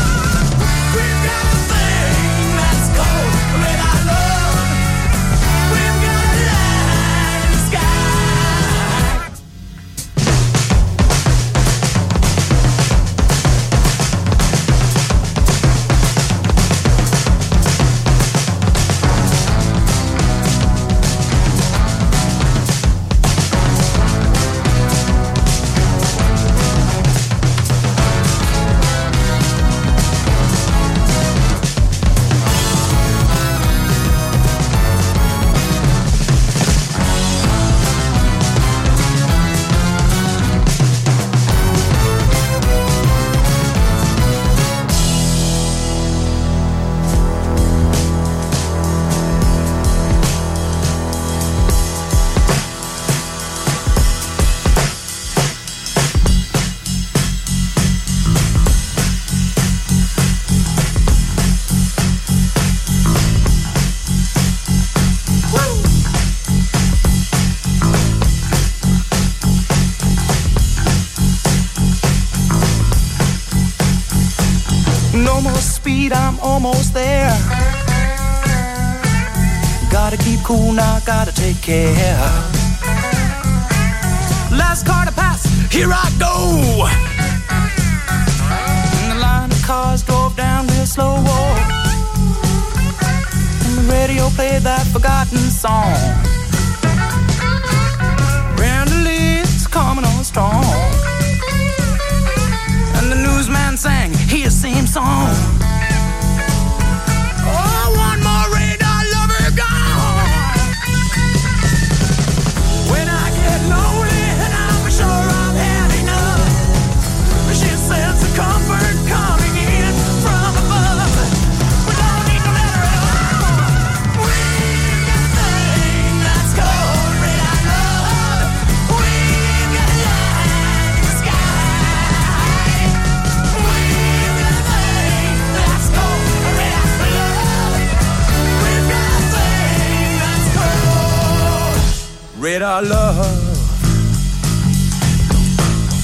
I'm almost there. Gotta keep cool now, gotta take care. Last car to pass, here I go. And the line of cars drove down real slow. And the radio played that forgotten song. Brand Lee's coming on strong. And the newsman sang his same song. Oh, one more radar lover gone. When I get lonely and I'm sure I've had enough, she sends the comfort coming in from above. We don't need no letter at all. We've got a thing that's called red eye love. We've got a light in the sky. We've got a thing that's called red eye love. We've got a thing that's called red eye love.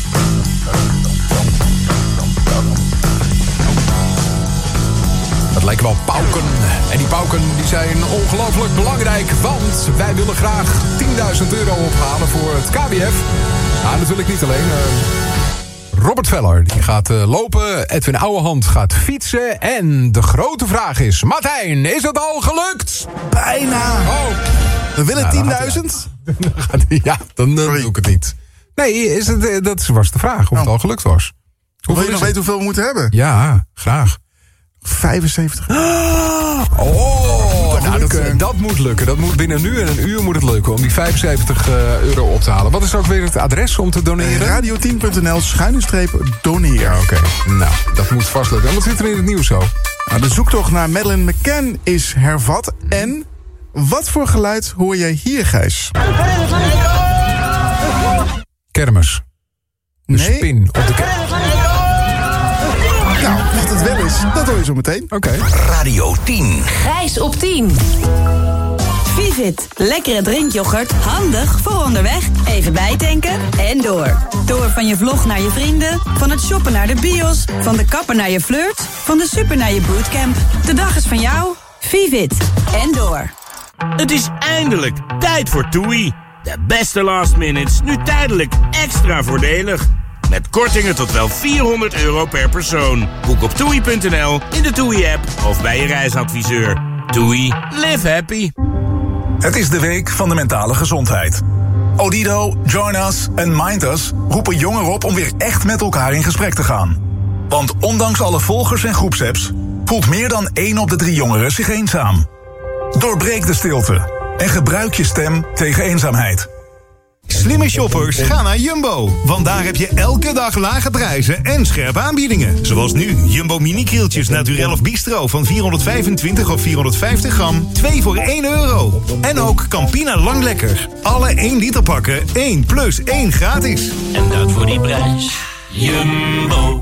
Het lijkt lijken wel pauken. En die pauken die zijn ongelooflijk belangrijk, want wij willen graag tienduizend euro ophalen voor het K B F. Nou, natuurlijk niet alleen. Uh, Robert Veller die gaat uh, lopen, Edwin Ouwehand gaat fietsen. En de grote vraag is, Martijn, is het al gelukt? Bijna. Oh. We willen nou, tienduizend? Ja, dan uh, doe ik het niet. Nee, is het, uh, dat was de vraag, of oh. het al gelukt was. Wil je nog weten hoeveel we moeten hebben? Ja, graag. vijfenzeventig. Oh, nou, dat, dat moet lukken. Dat moet binnen nu en een uur moet het lukken om die vijfenzeventig euro op te halen. Wat is ook weer het adres om te doneren? radio tien punt n l schuine streep doneren. Oké, okay. Nou, dat moet vast lukken. En wat zit er in het nieuws zo? Nou, de zoektocht naar Madeleine McCann is hervat. En wat voor geluid hoor jij hier, Gijs? Kermis. De nee. spin op de kermis. Nou, wat het wel is, dat hoor je zo meteen. Oké. Okay. Radio tien. Gijs op tien. Vivit. Lekkere drinkyoghurt. Handig voor onderweg. Even bijtanken en door. Door van je vlog naar je vrienden. Van het shoppen naar de bios. Van de kapper naar je flirt. Van de super naar je bootcamp. De dag is van jou. Vivit. En door. Het is eindelijk tijd voor TUI. De beste last minutes, nu tijdelijk extra voordelig. Met kortingen tot wel vierhonderd euro per persoon. Boek op toei punt n l, in de TUI-app of bij je reisadviseur. TUI, live happy. Het is de week van de mentale gezondheid. Odido, Join Us en Mind Us roepen jongeren op om weer echt met elkaar in gesprek te gaan. Want ondanks alle volgers en groepsapps voelt meer dan één op de drie jongeren zich eenzaam. Doorbreek de stilte en gebruik je stem tegen eenzaamheid. Slimme shoppers, ga naar Jumbo. Want daar heb je elke dag lage prijzen en scherpe aanbiedingen. Zoals nu, Jumbo mini-krieltjes Naturel of Bistro van vierhonderdvijfentwintig of vierhonderdvijftig gram. twee voor één euro. En ook Campina Lang Lekker. Alle één liter pakken, één plus één gratis. En dat voor die prijs. Jumbo.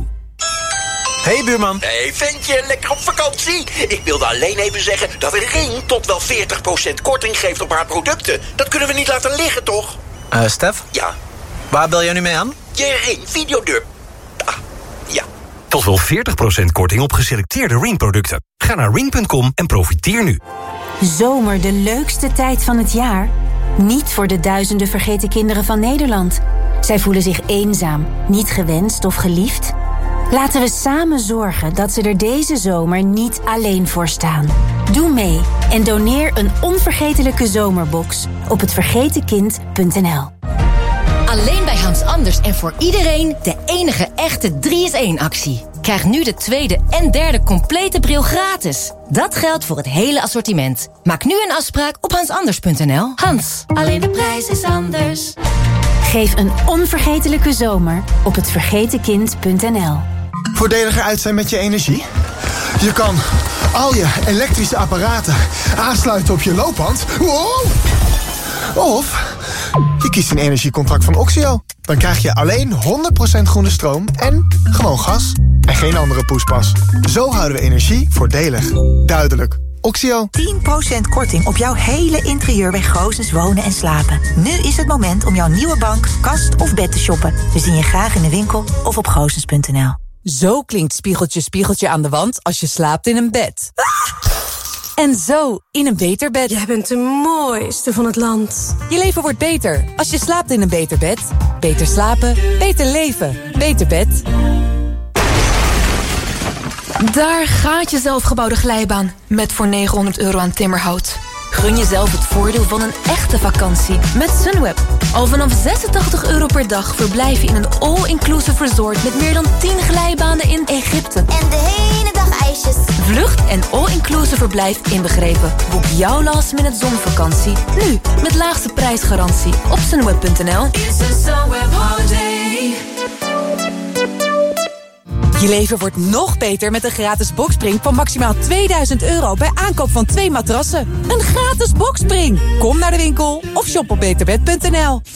Hey buurman. Hey ventje, lekker op vakantie? Ik wilde alleen even zeggen dat Ring tot wel veertig procent korting geeft op haar producten. Dat kunnen we niet laten liggen, toch? Eh, uh, Stef? Ja? Waar bel jij nu mee aan? Je Ring videodeur. Ah, ja. Tot wel veertig procent korting op geselecteerde Ring-producten. Ga naar ring punt com en profiteer nu. Zomer de leukste tijd van het jaar? Niet voor de duizenden vergeten kinderen van Nederland. Zij voelen zich eenzaam, niet gewenst of geliefd. Laten we samen zorgen dat ze er deze zomer niet alleen voor staan. Doe mee en doneer een onvergetelijke zomerbox op het vergeten kind punt n l. Alleen bij Hans Anders en voor iedereen de enige echte drie is één actie. Krijg nu de tweede en derde complete bril gratis. Dat geldt voor het hele assortiment. Maak nu een afspraak op hans anders punt n l. Hans, alleen de prijs is anders. Geef een onvergetelijke zomer op het vergeten kind punt n l. Voordeliger uit zijn met je energie? Je kan al je elektrische apparaten aansluiten op je loopband. Wow! Of je kiest een energiecontract van Oxio. Dan krijg je alleen honderd procent groene stroom en gewoon gas. En geen andere poespas. Zo houden we energie voordelig. Duidelijk. Oxio. tien procent korting op jouw hele interieur bij Goosens Wonen en Slapen. Nu is het moment om jouw nieuwe bank, kast of bed te shoppen. We zien je graag in de winkel of op goosens punt n l. Zo klinkt spiegeltje, spiegeltje aan de wand als je slaapt in een bed. Ah! En zo in een beter bed. Jij bent de mooiste van het land. Je leven wordt beter als je slaapt in een beter bed. Beter slapen, beter leven, beter bed. Daar gaat je zelfgebouwde glijbaan met voor negenhonderd euro aan timmerhout. Gun jezelf het voordeel van een echte vakantie met Sunweb. Al vanaf zesentachtig euro per dag verblijf je in een all-inclusive resort met meer dan tien glijbanen in Egypte. En de hele dag ijsjes. Vlucht en all-inclusive verblijf inbegrepen. Boek jouw last minute zonvakantie nu met laagste prijsgarantie op sunweb punt n l. Je leven wordt nog beter met een gratis boxspring van maximaal tweeduizend euro bij aankoop van twee matrassen. Een gratis boxspring. Kom naar de winkel of shop op beter bed punt n l.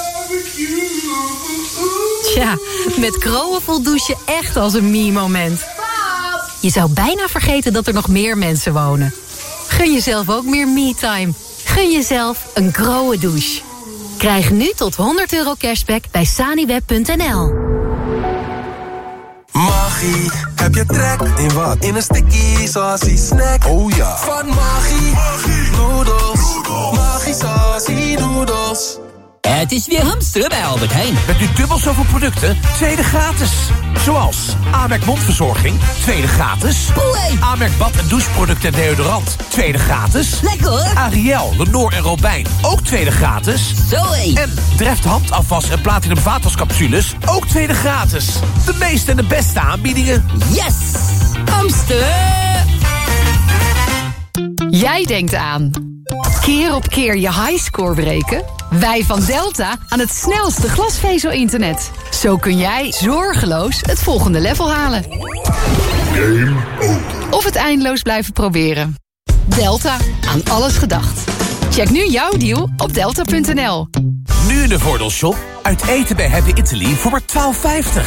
Tja, met Groen voelt douchen echt als een me-moment. Je zou bijna vergeten dat er nog meer mensen wonen. Gun jezelf ook meer me-time. Gun jezelf een Groen douche. Krijg nu tot honderd euro cashback bij saniweb punt n l. Maggie, heb je trek? In wat? In een sticky saucy snack. Oh ja. Van Maggie, noodles. Maggie saucy noodles. Het is weer hamsteren bij Albert Heijn. Met nu dubbel zoveel producten, tweede gratis. Zoals Amerk mondverzorging, tweede gratis. Boei. Amerk bad- en doucheproducten en deodorant, tweede gratis. Lekker hoor. Ariel, Lenore en Robijn, ook tweede gratis. Zoé. En Dreft handafwas en Platinum vaatwascapsules, ook tweede gratis. De meeste en de beste aanbiedingen. Yes! Hamsteren! Jij denkt aan keer op keer je highscore breken? Wij van Delta aan het snelste glasvezel-internet. Zo kun jij zorgeloos het volgende level halen. Game over. Of het eindeloos blijven proberen. Delta, aan alles gedacht. Check nu jouw deal op delta punt n l. Nu in de voordeelshop. Uit eten bij Happy Italy voor maar twaalf vijftig.